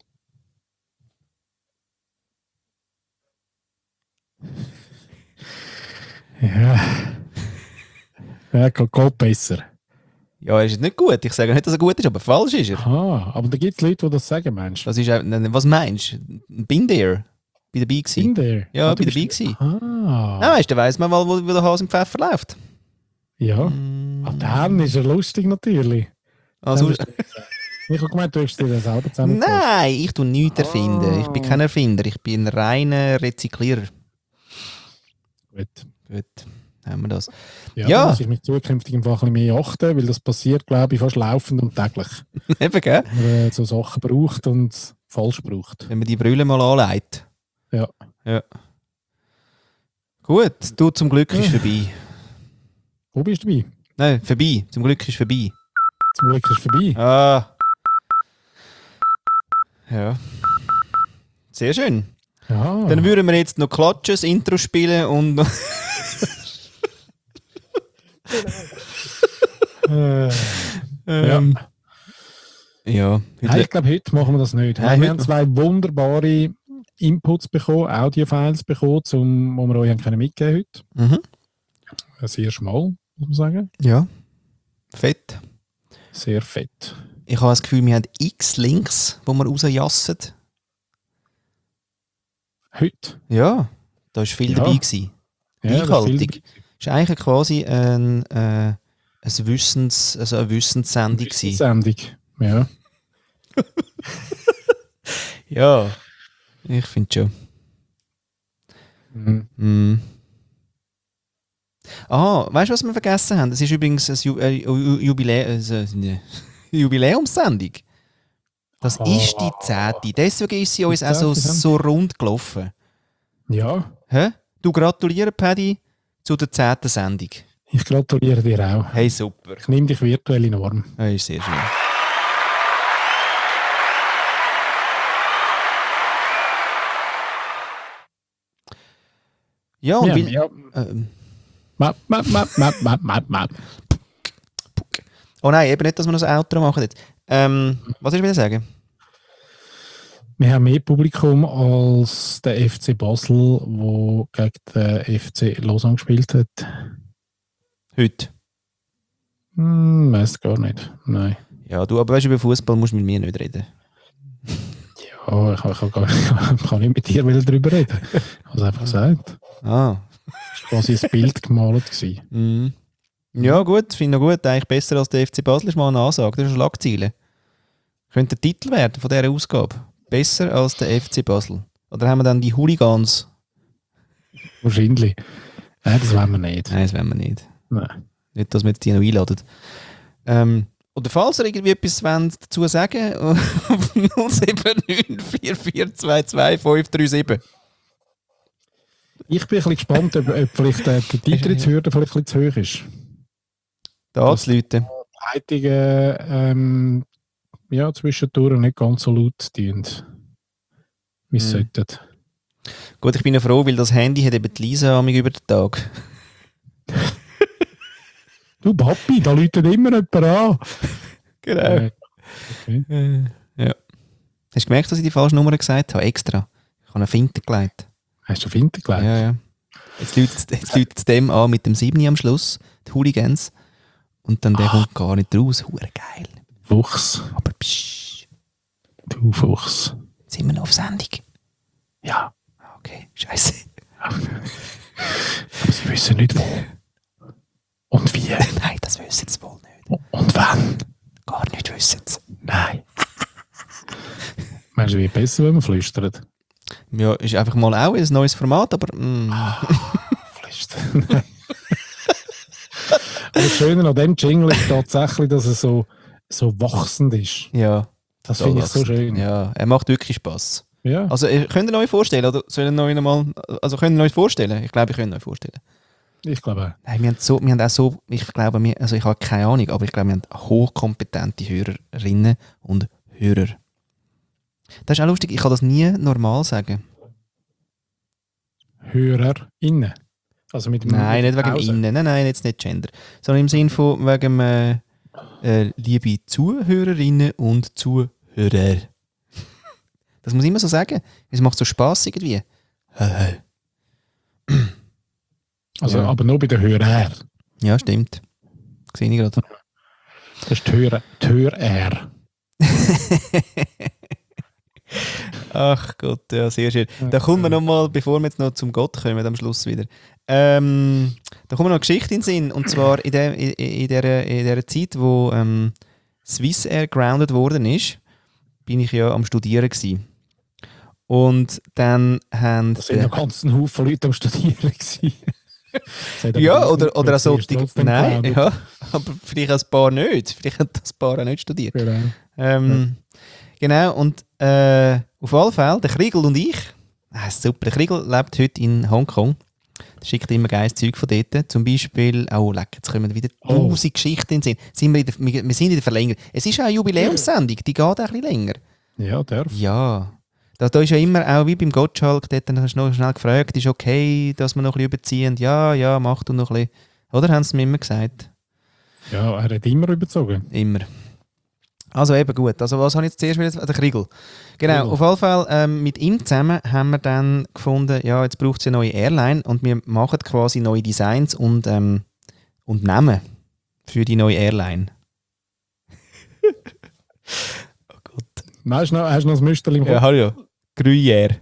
Ja. Ja, geht, geht besser. Ja, er ist nicht gut. Ich sage nicht, dass er gut ist, aber falsch ist er. Aha, aber da gibt es Leute, die das sagen, meinst du? Das ist auch, was meinst du? Bin there? Bei dabei In gewesen? der? Ja, Ah, bei du dabei bist- gewesen. Ah. Ja, weißt du, weiss man mal, wo, wo der Hase im Pfeffer läuft. Ja. Mm. Ah, dann ist er lustig natürlich. Also, Dann hast du- Ich habe gemeint, du hast dir das selber zusammengefasst. nein, ich tue nichts erfinden. Ich bin kein Erfinder, ich bin ein reiner Rezyklierer. Gut. Gut, haben wir das. Ja, Ja. da muss ich mich zukünftig einfach ein bisschen mehr achten, weil das passiert, glaube ich, fast laufend und täglich. Eben, gell? Wenn man äh, so Sachen braucht und falsch braucht. Wenn man die Brille mal anlegt. Ja. Ja. Gut, du, zum Glück ist Ja. vorbei. Wo bist du dabei? Nein, vorbei. Zum Glück ist vorbei. Zum Glück ist es vorbei. Ah. Ja. Sehr schön. Ja. Dann würden wir jetzt noch klatschen, das Intro spielen und äh, ähm, ja. Nein, ich glaube, heute machen wir das nicht. Nein, wir heute haben zwei wunderbare Inputs bekommen, Audio-Files bekommen, zum, die wir euch haben können mitgeben heute. Mhm. Sehr schmal, muss man sagen. Ja. Fett. Sehr fett. Ich habe das Gefühl, wir haben x Links, die wir rausjassen. Heute? Ja, da war viel Ja. dabei. Gewesen. Ja, das ist viel Reichhaltig. dabei. Das war eigentlich quasi ein, äh, ein Wissens, also eine Wissenssendung. gewesen. Sendung. Ja. Ja, ich finde schon. Mhm. Mm. Ah, weißt du, was wir vergessen haben? Es ist übrigens eine Ju äh, Ju- Jubilä äh, eine Jubiläumssendung. Das Ah. ist die zehnte. Deswegen ist sie uns auch so, zehnte Sendung. so rund gelaufen. Ja, Hä? Du gratuliere, Paddy, zu der zehnten Sendung. ich gratuliere dir auch. Hey, super. Ich nehme dich virtuell in den Arm. Das ist sehr schön. Ja, und Ja, weil, ja. ähm, Map, map, map, map, map, map, map. oh nein, eben nicht, dass wir noch ein Outro machen jetzt. Ähm, was soll ich wieder sagen? Wir haben mehr Publikum als der F C Basel, der gegen den F C Lausanne gespielt hat. Heute. Hm, weiß gar nicht. Nein. Ja, du, aber weißt du, über Fußball musst du mit mir nicht reden. Ja, ich, ich, gar nicht, ich kann nicht mit dir darüber reden. Ich habe es einfach gesagt. Ah. Es war quasi ein Bild gemalt. Gewesen. Mhm. Ja, gut, finde ich gut. Eigentlich besser als der F C Basel ist mal eine Ansage. Das ist eine Schlagzeile. Könnte der Titel werden von dieser Ausgabe. Besser als der F C Basel. Oder haben wir dann die Hooligans? Wahrscheinlich. Nein, das wollen wir nicht. Nein, das wollen wir nicht. Nein. Nicht, dass wir jetzt die noch einladen. Ähm, oder falls ihr irgendwie etwas wollt dazu sagen auf null sieben neun vier vier zwei zwei fünf drei sieben. Ich bin ein bisschen gespannt, ob, ob vielleicht äh, die Eintrittshürde vielleicht ein bisschen zu hoch ist. Da Das- zu Leute. Die Leitungen ähm, ja, zwischendurch nicht ganz so laut tun, wie es Mhm. sollten. Gut, ich bin ja froh, weil das Handy hat eben die Lisa an mich über den Tag. Du Papi, da läutet immer jemand an. Genau. Äh, okay. Äh, ja. Hast du gemerkt, dass ich die falsche Nummer gesagt habe? Extra. Ich habe eine Finte gelegt. Hast du auf Winter gelegt? Ja, ja. Jetzt läutet jetzt läutet es dem an mit dem sieben am Schluss, die Hooligans. Und dann der kommt gar nicht raus. Hure geil. Fuchs. Aber psch, Du Fuchs. sind wir noch auf Sendung? Ja. Okay, scheiße. Aber sie wissen nicht wo. Und wie. Nein, das wissen sie wohl nicht. Und wann. Gar nicht wissen sie. Nein. Meinst du, wie besser, wenn man flüstert? Ja, ist einfach mal auch ein neues Format, aber mm, Flüstern. Nein. Aber das Schöne an dem Jingle ist tatsächlich, dass er so, so wachsend ist. ja. Das finde ich so schön. Ja, er macht wirklich Spass. Ja. Also, ihr könnt ihr euch vorstellen, oder sollen wir euch noch mal, also könnt ihr euch vorstellen? Ich glaube, ich könnte euch vorstellen. Ich glaube auch. Nein, wir haben, so, wir haben auch so, ich glaube, wir, also ich habe keine Ahnung, aber ich glaube, wir haben hochkompetente Hörerinnen und Hörer. Das ist auch lustig, ich kann das nie normal sagen. HörerInnen. Also mit dem Nein, nicht wegen Pause. innen, nein, nein, jetzt nicht Gender. Sondern im Sinne von wegen äh, äh, liebe Zuhörerinnen und Zuhörer. Das muss ich immer so sagen. Es macht so Spass irgendwie. Also, Ja. aber nur bei den Hörern. Ja, stimmt. Sehe ich gerade. Das ist die Hörer. Die Hörer. Ach Gott, ja, sehr schön. Da kommen wir nochmal, bevor wir jetzt noch zum Gott kommen, am Schluss wieder. Ähm, da kommen noch eine Geschichte in den Sinn. Und zwar in der, in, in der, in der Zeit, wo ähm, Swissair grounded worden ist, bin ich ja am Studieren gewesen. Und dann haben... Da sind noch ganz ein Haufen Leute am Studieren gewesen. Das hat aber Ja, nichts oder, mit oder auch Swissair solche... trotzdem Nein, gelandet. ja, aber vielleicht ein paar nicht. Vielleicht hat das paar auch nicht studiert. Genau. Ähm, Genau, und äh, auf alle Fälle, der Kriegel und ich, ah, super, der Kriegel lebt heute in Hongkong. Der schickt immer geiles Zeug von dort. Zum Beispiel, oh leck, jetzt kommen wieder Oh. tausend Geschichten in den Sinn. Sind wir, in der, wir wir sind in der Verlängerung. Es ist auch eine Jubiläumssendung, die geht auch ein bisschen länger. Ja, darf. Ja, da, da ist ja immer auch wie beim Gottschalk, dort hast du noch schnell gefragt, ist okay, dass wir noch ein bisschen überziehen? Ja, ja, mach du noch ein bisschen. Oder haben sie mir immer gesagt? Ja, er hat immer überzogen. Immer. Also eben gut. Also was habe ich jetzt zuerst wieder? Der Kriegel. Genau, Kriegel. auf jeden Fall ähm, mit ihm zusammen haben wir dann gefunden, ja, jetzt braucht es eine neue Airline und wir machen quasi neue Designs und, ähm, und Namen für die neue Airline. Oh Gott. Nein, hast du noch, hast du noch das Müsterchen im Ja, Kopf? hallo. Gruyère.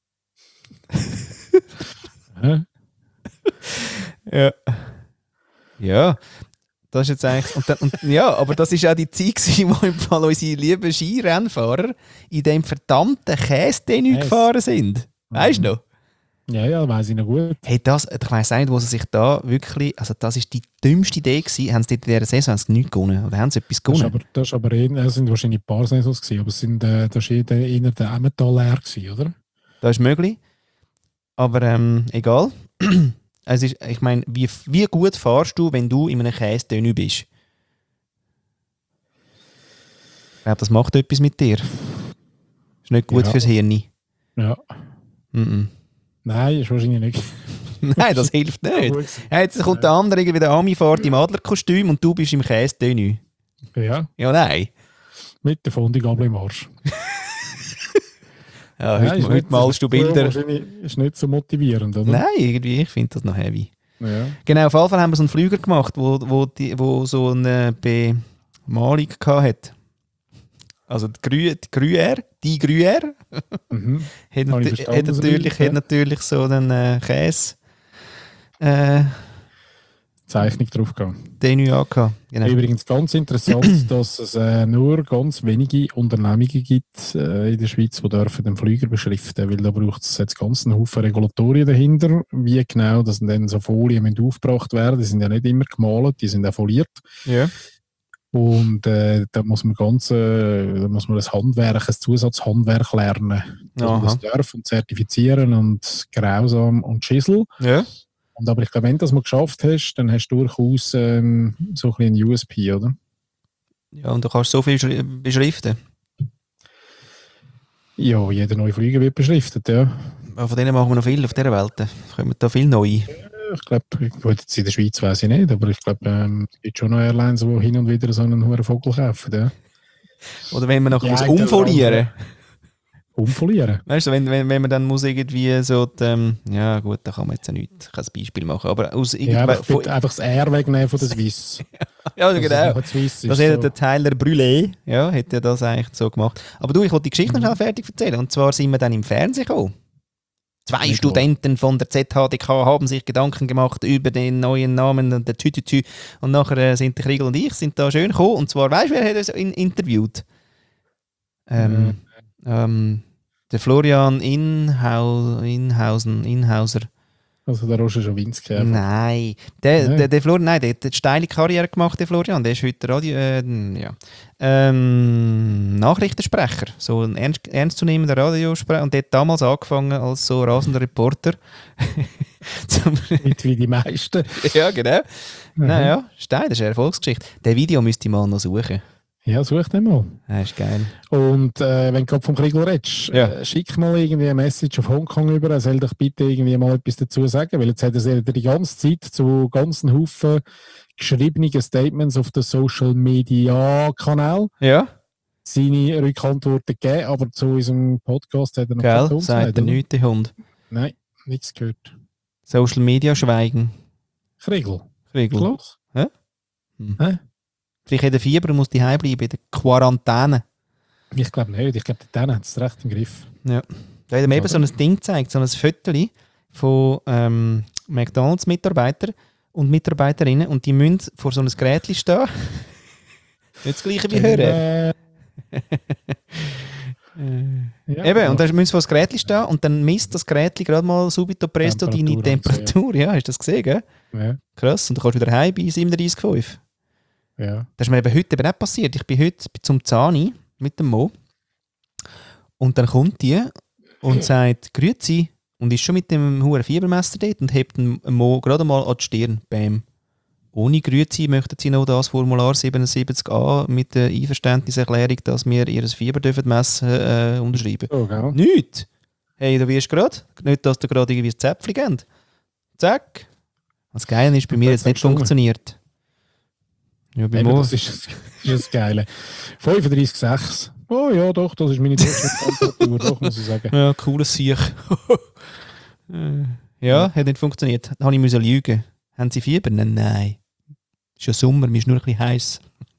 Hä? Ja. Ja. Das ist jetzt eigentlich. Und dann, und, ja, aber das war auch die Zeit, gewesen, wo im Fall unsere lieben Skirennfahrer in dem verdammten Käse-Tenue Käse. gefahren sind. Weißt du noch? Ja, ja, weiss ich noch gut. Hey, das, ich weiss nicht, wo sie sich da wirklich. Also, das ist die dümmste Idee gewesen. Haben sie in dieser Saison haben sie nichts gewonnen? Oder haben sie etwas Das ist gewonnen? aber, das ist aber eher, es sind wahrscheinlich ein paar Saisons gewesen, aber es sind, äh, das war eher, eher der Emmental leer gewesen, oder? Das ist möglich. Aber ähm, egal. Es ist, ich meine, wie, wie gut fahrst du, wenn du in einem Käse-Tenue bist? Ich glaube, das macht etwas mit dir. Ist nicht gut Ja. fürs Hirn. Ja. Mm-mm. Nein, ist wahrscheinlich nicht. Nein, das hilft nicht. Gut. Ja, jetzt kommt der andere irgendwie der Ami fährt im Adlerkostüm und du bist im Käse-Tenue. Ja, Ja, nein. mit der Fondigabel im Arsch. Ja, Nein, heute ist heute nicht- malst du ist Bilder. Wahrscheinlich ist nicht so motivierend, oder? Nein, irgendwie, ich finde das noch heavy. Ja. Genau, auf jeden Fall haben wir so einen Flüger gemacht, wo, wo, die, wo so eine Bemalung hatte. Also die Gruyère, die Gruyère, die Gruyère Mhm. hat, Habe ich nat- verstanden, hat, so natürlich, weit, ja. hat natürlich so einen äh, Käse äh, Zeichnung drauf gehabt. Tenue angehabt. Genau. Übrigens ganz interessant, dass es äh, nur ganz wenige Unternehmungen gibt äh, in der Schweiz, die dürfen den Flüger beschriften, weil da braucht es jetzt ganz einen Haufen Regulatorien dahinter, wie genau das dann so Folien müssen aufgebracht werden. Die sind ja nicht immer gemalt, die sind auch foliert. Ja. Und äh, da muss man ganz, äh, da muss man ein Handwerk, ein Zusatzhandwerk lernen, dass man Aha. das darf und zertifizieren und grausam und schissel. Ja. Und aber ich glaube, wenn du das mal geschafft hast, dann hast du durchaus ähm, so ein bisschen einen U S P, oder? Ja, und du kannst so viel schri- beschriften. Ja, jeder neue Flieger wird beschriftet, ja. Aber von denen machen wir noch viel auf dieser Welt. Da kommen da viel neue. Ich glaube, gut, jetzt in der Schweiz weiß ich nicht, aber ich glaube, ähm, es gibt schon noch Airlines, die hin und wieder so einen hohen Vogel kaufen, ja. Oder wenn man noch Ja, muss der umfolieren. Umfolieren. Weißt du, wenn, wenn, wenn man dann muss irgendwie so, die, ähm, ja gut, da kann man jetzt ja nicht kein Beispiel machen, aber aus Ja, irgendwie, einfach, von, bitte einfach das R wegnehmen von der Swiss. ja Dass es genau. nachher Swiss ist, Das hätte so. der Tyler Brûlé, ja, hätte ja das eigentlich so gemacht. Aber du, ich wollte die Geschichte noch Mhm. schnell fertig erzählen. Und zwar sind wir dann im Fernsehen gekommen. Zwei Nicht Studenten von der Z H D K haben sich Gedanken gemacht über den neuen Namen und der Tütütü. Und nachher äh, sind der Kriegel und ich sind da schön gekommen. Und zwar, weißt du, wer hat uns in interviewt? Ähm, ähm, der Florian Inhau Inhausen, Inhauser. Also der Roger Schawinski. einfach. Nein, der, Nein. der, der Florian, nein, der hat eine steile Karriere gemacht, der Florian. Der ist heute Radio, äh, ja. ähm, Nachrichtensprecher, so ein ernst, ernstzunehmender Radiosprecher. Und der hat damals angefangen als so rasender Reporter. Zum Nicht wie die meisten. ja, genau. Mhm. Naja, steil, das ist eine Erfolgsgeschichte. Der Video müsste ich mal noch suchen. Ja, such den mal. Das ist geil. Und äh, wenn du gerade vom Kriegel redest, Ja. äh, schick mal irgendwie eine Message auf Hongkong über, er soll doch bitte irgendwie mal etwas dazu sagen, weil jetzt hat er sich die ganze Zeit zu ganzen Haufen geschriebenen Statements auf den Social Media Kanal Ja, seine Rückantworten gegeben, aber zu unserem Podcast hat er noch keinen geil, Ton sagt gesagt, der oder? nichts, der Hund. Nein, nichts gehört. Social Media schweigen. Kriegel, Kriegel. los. Vielleicht hat er Fieber und muss daheim bleiben in der Quarantäne. Ich glaube nicht, ich glaube, der hat es recht im Griff. Ja. Da hat er mir eben so ein Ding gezeigt, so ein Foto von ähm, McDonalds-Mitarbeitern und Mitarbeiterinnen und die müssen vor so einem Gerät stehen. Nicht das gleiche wie hören. Äh, ja, Eben, und dann müssen sie vor das Gerät stehen und dann misst das Gerät gerade mal subito presto deine Temperatur und so, Temperatur. Ja, hast du das gesehen, gell? ja, Krass. Und dann kommst du wieder heim bei siebenunddreißig Komma fünf. ja. Das ist mir eben heute eben nicht passiert. Ich bin heute zum Zahni mit dem Mo. Und dann kommt die und sagt «Grüezi» und ist schon mit dem hohen Fiebermesser dort und hebt den Mo gerade mal an die Stirn. Bam. Ohne «Grüezi» möchten sie noch das Formular siebenundsiebzig a mit der Einverständniserklärung, dass wir ihr Fieber dürfen messen, äh, unterschreiben. So, gell? Nicht! Hey, du wirst gerade. Nicht, dass du gerade irgendwie ein Zäpfchen gibst. Zack. Das Geile ist bei mir Und jetzt dann nicht sagst du, funktioniert. Ja, bei Eben, Mo. das ist, das ist das Geile. fünfunddreißig Komma sechs. Oh ja, doch, das ist meine Durchschnittstemperatur, doch, muss ich sagen. Ja, cooles Sieg. Äh, ja, hat nicht funktioniert. Da habe ich müssen lügen. Haben Sie Fieber? Nein, nein. Ist ja Sommer, mir ist nur ein bisschen heiß.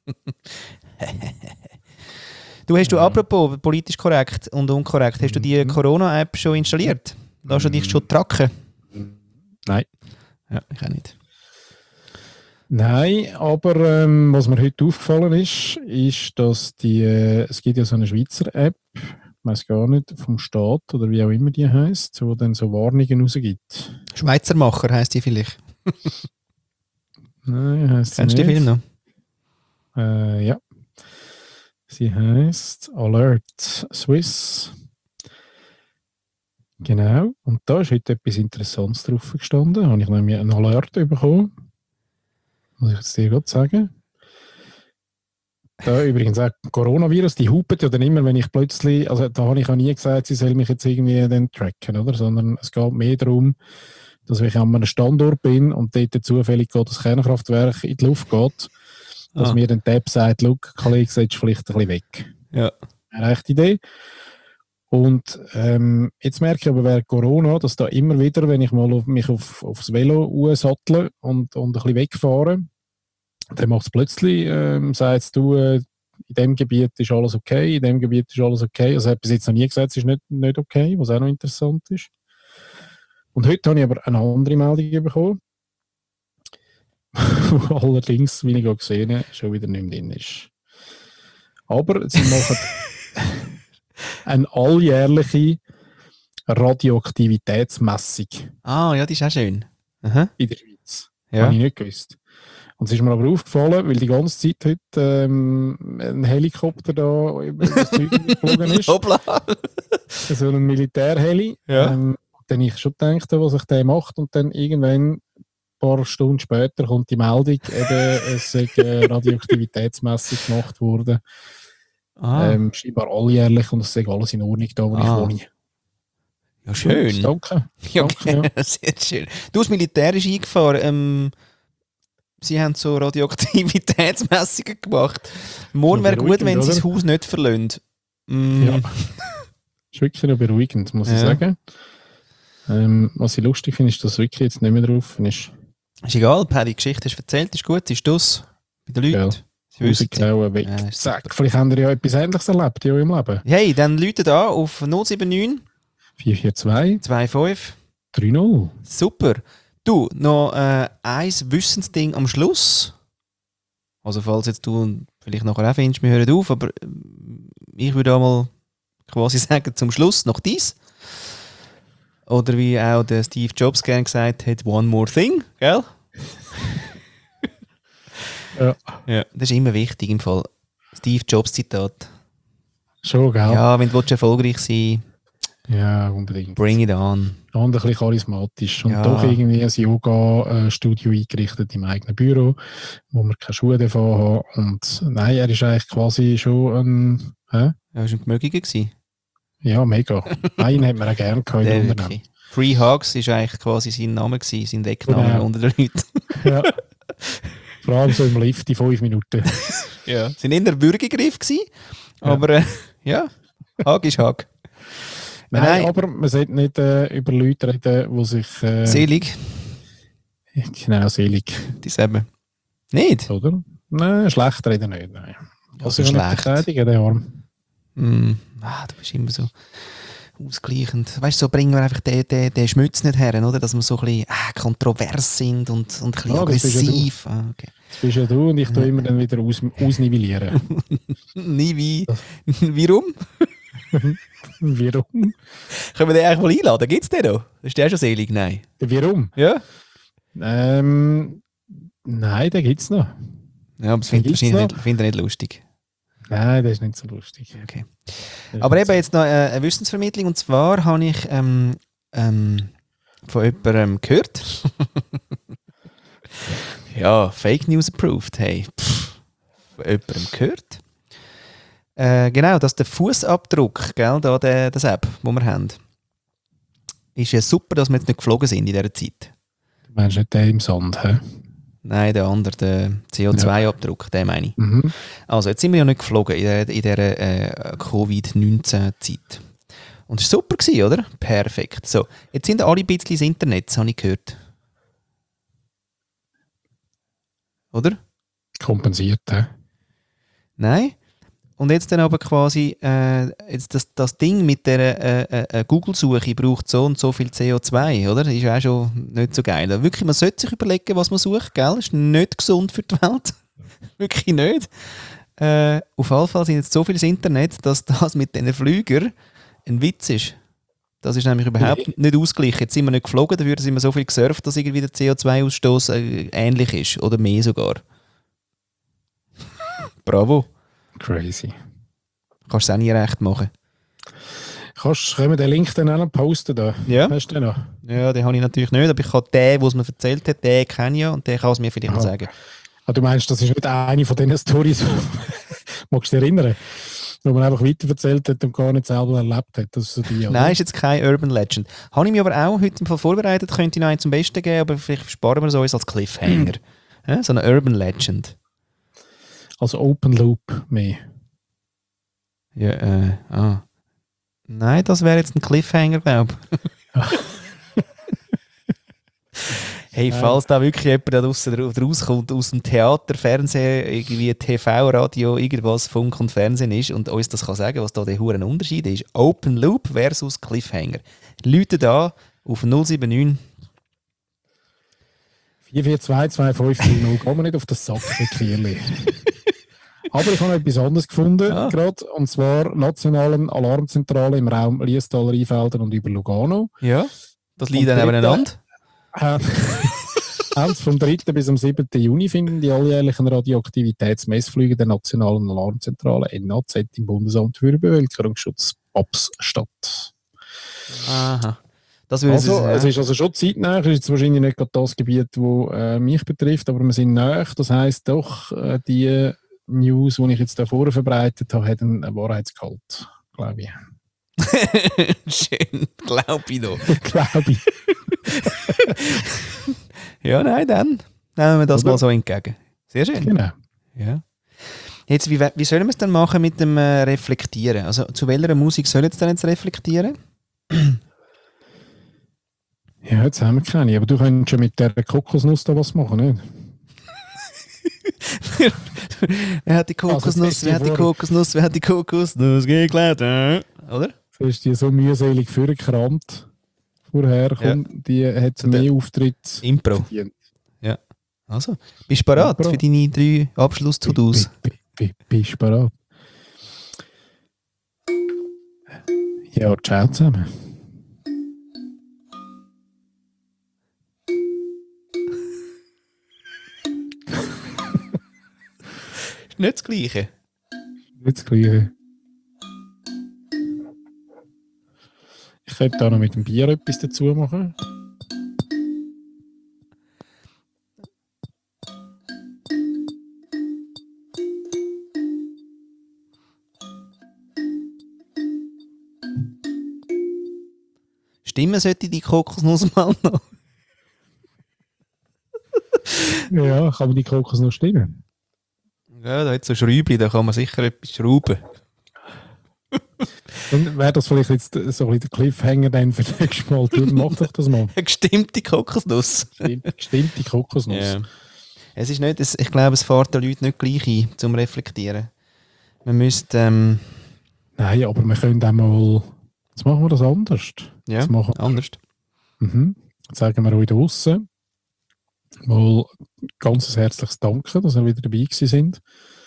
Du, hast du, apropos politisch korrekt und unkorrekt, hast du die Corona-App schon installiert? Lass du dich schon tracken? Nein. Ja, ich auch nicht. Nein, aber ähm, was mir heute aufgefallen ist, ist, dass die, äh, es gibt ja so eine Schweizer App, ich weiß gar nicht, vom Staat oder wie auch immer die heisst, wo dann so Warnungen rausgibt. Schweizer Macher heisst die vielleicht. Nein, heisst sie Kennst du nicht. den Film noch? Äh, ja. Sie heisst Alert Swiss. Genau. Und da ist heute etwas Interessantes drauf gestanden. Da habe ich nämlich einen Alert bekommen. Muss ich jetzt dir gerade sagen. Da übrigens auch Coronavirus, die hupen ja dann immer, wenn ich plötzlich, also da habe ich auch nie gesagt, sie soll mich jetzt irgendwie dann tracken, oder? Sondern es geht mehr darum, dass ich an einem Standort bin und dort zufällig geht das Kernkraftwerk in die Luft geht, dass Ah. mir dann die App sagt, «Look, Kollege, setzt vielleicht ein bisschen weg.» Ja. Eine rechte Idee. Und ähm, jetzt merke ich aber während Corona, dass da immer wieder, wenn ich mal auf, mich auf, aufs Velo sattle und, und ein bisschen wegfahre, dann macht es plötzlich, ähm, sagt du, äh, in dem Gebiet ist alles okay, in dem Gebiet ist alles okay. Also hat bis jetzt noch nie gesagt, es ist nicht, nicht okay, was auch noch interessant ist. Und heute habe ich aber eine andere Meldung bekommen, wo allerdings, wie ich gerade gesehen habe, schon wieder nicht mehr drin ist. Aber sie machen eine alljährliche Radioaktivitätsmessung Ah, ja, die ist auch schön. Aha. in der Schweiz. Ja. Habe ich nicht gewusst. Und es ist mir aber aufgefallen, weil die ganze Zeit heute ähm, ein Helikopter da über das Zeug geflogen ist. Hoppla. So ein Militärheli. Ja. Ähm, dann ich schon gedacht, was ich der macht. Und dann irgendwann, ein paar Stunden später, kommt die Meldung, eben, es sei eine Radioaktivitätsmessung gemacht worden. Ah. Ähm, scheinbar alljährlich und es sei alles in Ordnung da, wo Ah. ich wohne. Ja, schön. Gut, danke. Ja, Danke, ja. sehr schön. Du, das Militär ist eingefahren. Ähm, sie haben so Radioaktivitätsmessungen gemacht. Morgen Ja, wäre gut, beruhigend, wenn sie das oder? Haus nicht verlassen. Mm. Ja. Ist wirklich noch beruhigend, muss ich Ja. sagen. Ähm, was ich lustig finde, ist, dass wirklich jetzt nicht mehr drauf ist. Ist egal, Paddy, die Geschichte hast du erzählt, ist gut, ist das bei den Leuten. Ja. Sie wissen sie. Rausgehauen, weg. Ja, ist Zack. super. Vielleicht habt ihr ja etwas Ähnliches erlebt in eurem Leben. Hey, dann läutet an auf null sieben neun vier vier zwei zwei fünf. drei null. Super. Du, noch äh, ein Wissensding am Schluss. Also falls jetzt du vielleicht nachher auch findest, wir hören auf, aber äh, ich würde auch mal quasi sagen, zum Schluss noch dies. Oder wie auch der Steve Jobs gerne gesagt hat, one more thing, gell? Ja. Ja. Das ist immer wichtig im Fall. Steve Jobs Zitat. Schon, gell? Ja, Ja, wenn du willst, erfolgreich sein ja unbedingt. bring it on. Und ein bisschen charismatisch. Und Ja. doch irgendwie ein Yoga-Studio eingerichtet im eigenen Büro, wo man keine Schuhe davon haben. Und nein, er ist eigentlich quasi schon ein... Hä? Ja, das war ein Gemögiger gewesen. Ja, mega. Einen hat man auch gerne gehabt. Der in wirklich. Unternehmen. Free Hugs war eigentlich quasi sein Name, gewesen, sein Deckname Genau. unter den Leuten. Ja. Vor allem so im Lift in fünf Minuten. Ja. Es waren eher Würgegriff gewesen, Ja. aber äh, ja, Hag ist Hag. Nein, Nein. aber man sollte nicht äh, über Leute reden, die sich... Äh, Selig, Genau, selig. die eben. Nicht? Oder? Nein, schlecht reden nicht. Nein. Also ich will nicht schlecht. verteidigen, der Arm. Mm, ah, du bist immer so ausgleichend. Weißt du, so bringen wir einfach den, den, den Schmutz nicht her, oder? Dass wir so ein bisschen ah, kontrovers sind und, und ein bisschen Ja, das bist ja du. aggressiv. Ah, okay. Das bist ja du und ich tue immer dann wieder aus, ausnivellieren. Nie wie. Warum? Warum? Können wir den eigentlich mal einladen? Gibt es den noch? Ist der schon selig? Nein. Warum? Ja? Ähm, nein, den gibt es noch. Ja, aber das Den findet gibt's wahrscheinlich noch? nicht, findet er nicht lustig. Nein, das ist nicht so lustig. Okay. Das ist Aber nicht eben jetzt noch äh, eine Wissensvermittlung. Und zwar habe ich ähm, ähm, von jemandem gehört. Ja, Fake News approved. Hey. Pff, von jemandem gehört. Äh, genau, dass der Fußabdruck, gell, da der, das App, wo wir haben, ist ja super, dass wir jetzt nicht geflogen sind in dieser Zeit. so. Du meinst nicht den im Sand, hä? Nein, der andere, der C O zwei Abdruck, den meine ich. Mhm. Also, jetzt sind wir ja nicht geflogen in der, in der äh, Covid neunzehn Zeit. Und es war super, gewesen, oder? Perfekt. So, jetzt sind alle ein bisschen ins Internet, das habe ich gehört. Oder? Kompensiert, hä? Nein. Und jetzt dann aber quasi, äh, jetzt das, das Ding mit der äh, äh, Google-Suche braucht so und so viel C O zwei, oder? Das ist auch schon nicht so geil. Wirklich, man sollte sich überlegen, was man sucht, gell? Das ist nicht gesund für die Welt. Wirklich nicht. Äh, auf jeden Fall sind jetzt so viel ins Internet, dass das mit diesen Flügern ein Witz ist. Das ist nämlich überhaupt Nee. nicht ausgeglichen. Jetzt sind wir nicht geflogen, dafür sind wir so viel gesurft, dass irgendwie der C O zwei Ausstoß äh, ähnlich ist. Oder mehr sogar. Bravo. Crazy. Kannst du es auch nie recht machen. Kannst, können wir den Link dann auch noch posten? Da? Ja. Hast du den noch? Ja, den habe ich natürlich nicht, aber ich kann den, der es mir erzählt hat, den kenne ich ja und der kann es mir vielleicht Aha. noch sagen. Ah, du meinst, das ist nicht eine von diesen Storys, magst du dich erinnern? Wo man einfach weiterverzählt hat und gar nicht selber erlebt hat. Das ist so die, oder? Nein, ist jetzt kein Urban Legend. Habe ich mich aber auch heute im Fall vorbereitet, könnte ich noch einen zum Besten geben, aber vielleicht sparen wir es uns als Cliffhanger. Ja, so eine Urban Legend. Also Open Loop mehr. Ja, äh, ah. Nein, das wäre jetzt ein Cliffhanger, glaube ich. Hey, falls da wirklich jemand da draussen rauskommt, aus dem Theater, Fernsehen, irgendwie T V, Radio, irgendwas, Funk und Fernsehen ist und uns das kann sagen, was da der huren Unterschied ist. Open Loop versus Cliffhanger. Leute da auf null sieben neun. vier vier zwei zwei fünf null null. Gehen wir nicht auf das Sack, Kierli. Aber ich habe noch etwas anderes gefunden, Ah. gerade, und zwar nationalen Alarmzentrale im Raum Liestaler, Rheinfelden und über Lugano. Ja, das liegt Und dann dritte- nebeneinander. Äh, Ende vom dritten bis am siebten Juni finden die alljährlichen Radioaktivitätsmessflüge der Nationalen Alarmzentrale N A Z im Bundesamt für Bevölkerungsschutz B A B S statt. Aha. Das würde Also, es, es ist also schon zeitnah, es ist jetzt wahrscheinlich nicht gerade das Gebiet, das äh, mich betrifft, aber wir sind nahe. Das heisst doch, äh, die News, die ich jetzt da vorher verbreitet habe, hat einen Wahrheitsgehalt, glaube ich. schön, glaube ich noch. glaube ich. Ja, nein, dann nehmen wir das Oder? mal so entgegen. Sehr schön. Genau. Ja. Jetzt, wie, wie sollen wir es dann machen mit dem äh, Reflektieren? Also zu welcher Musik soll jetzt dann jetzt reflektieren? Ja, jetzt haben wir keine, aber du könntest schon mit der Kokosnuss da was machen, nicht? Wer hat die Kokosnuss? Also, Wer hat die vor- Kokosnuss? Wer hat die Kokosnuss geklaut? Äh? Oder? Das ist die so mühselig vorgekramt. Vorher kommt, die hat So der- mehr Auftritt Impro. verdient. Also, bist du bereit Impro. für deine drei Abschluss-To-Dos? Bi- bi- bi- Bist du bereit? Ja, ciao zusammen. Ist nicht das Gleiche. Nicht das Gleiche. Ich könnte da noch mit dem Bier etwas dazu machen. Stimmen sollte die Kokosnuss mal noch? Ja, kann man die Kokos noch stimmen? Ja, da hat so Schräubchen, da kann man sicher etwas schrauben. Dann wäre das vielleicht jetzt so ein bisschen der Cliffhanger dann für das nächste Mal. Du, mach doch das mal. Eine gestimmte Kokosnuss. Stimmt, Gestimmte Kokosnuss. Ja. Es ist nicht, es, ich glaube, es fährt den Leuten nicht gleich ein, zum Reflektieren. Man müsste, ähm, Nein, aber wir können auch mal... Jetzt machen wir das anders. ja, Jetzt machen anders. Mhm. Jetzt sagen wir euch draussen mal ganz herzliches Danke, dass ihr wieder dabei gewesen sind.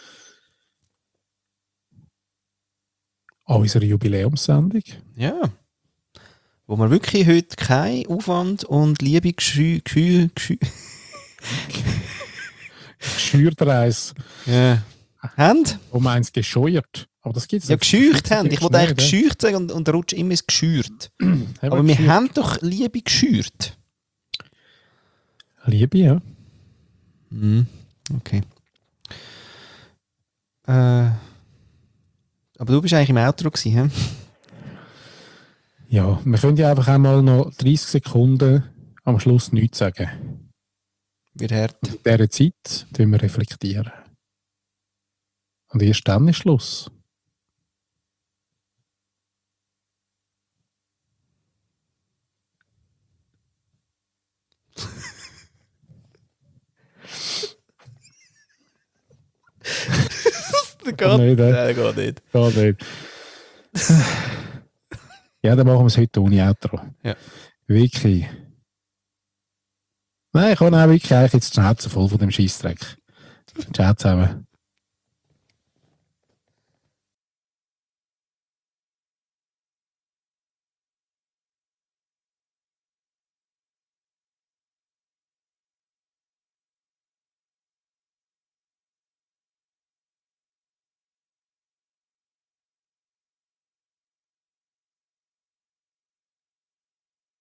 An unserer Jubiläumssendung. Ja. Wo wir wirklich heute keinen Aufwand und Liebe geschü... geschü... geschü Geschürtreis. ja. haben? Wo man eins gescheuert. Aber das gibt's Ja, nicht. gescheucht haben. Ich wollte eigentlich Nicht, ja. gescheucht sagen und, und rutsche immer ins geschürt. Haben Aber wir gescheuert. haben doch Liebe geschürt. Liebe, ja. Mhm. Okay. Äh, aber du bist eigentlich im Outro gewesen, hä? Ja, wir können ja einfach einmal noch dreißig Sekunden am Schluss nichts sagen. Wird hart. Und in dieser Zeit tun wir reflektieren. Und erst dann ist Schluss. Das geht nicht, äh? Nein, geht nicht. Geht nicht. Ja, dann machen wir es heute ohne Outro. Ja. Wirklich. Nein, ich habe auch wirklich eigentlich jetzt die Schnauze voll von dem Scheissdreck. Ciao zusammen.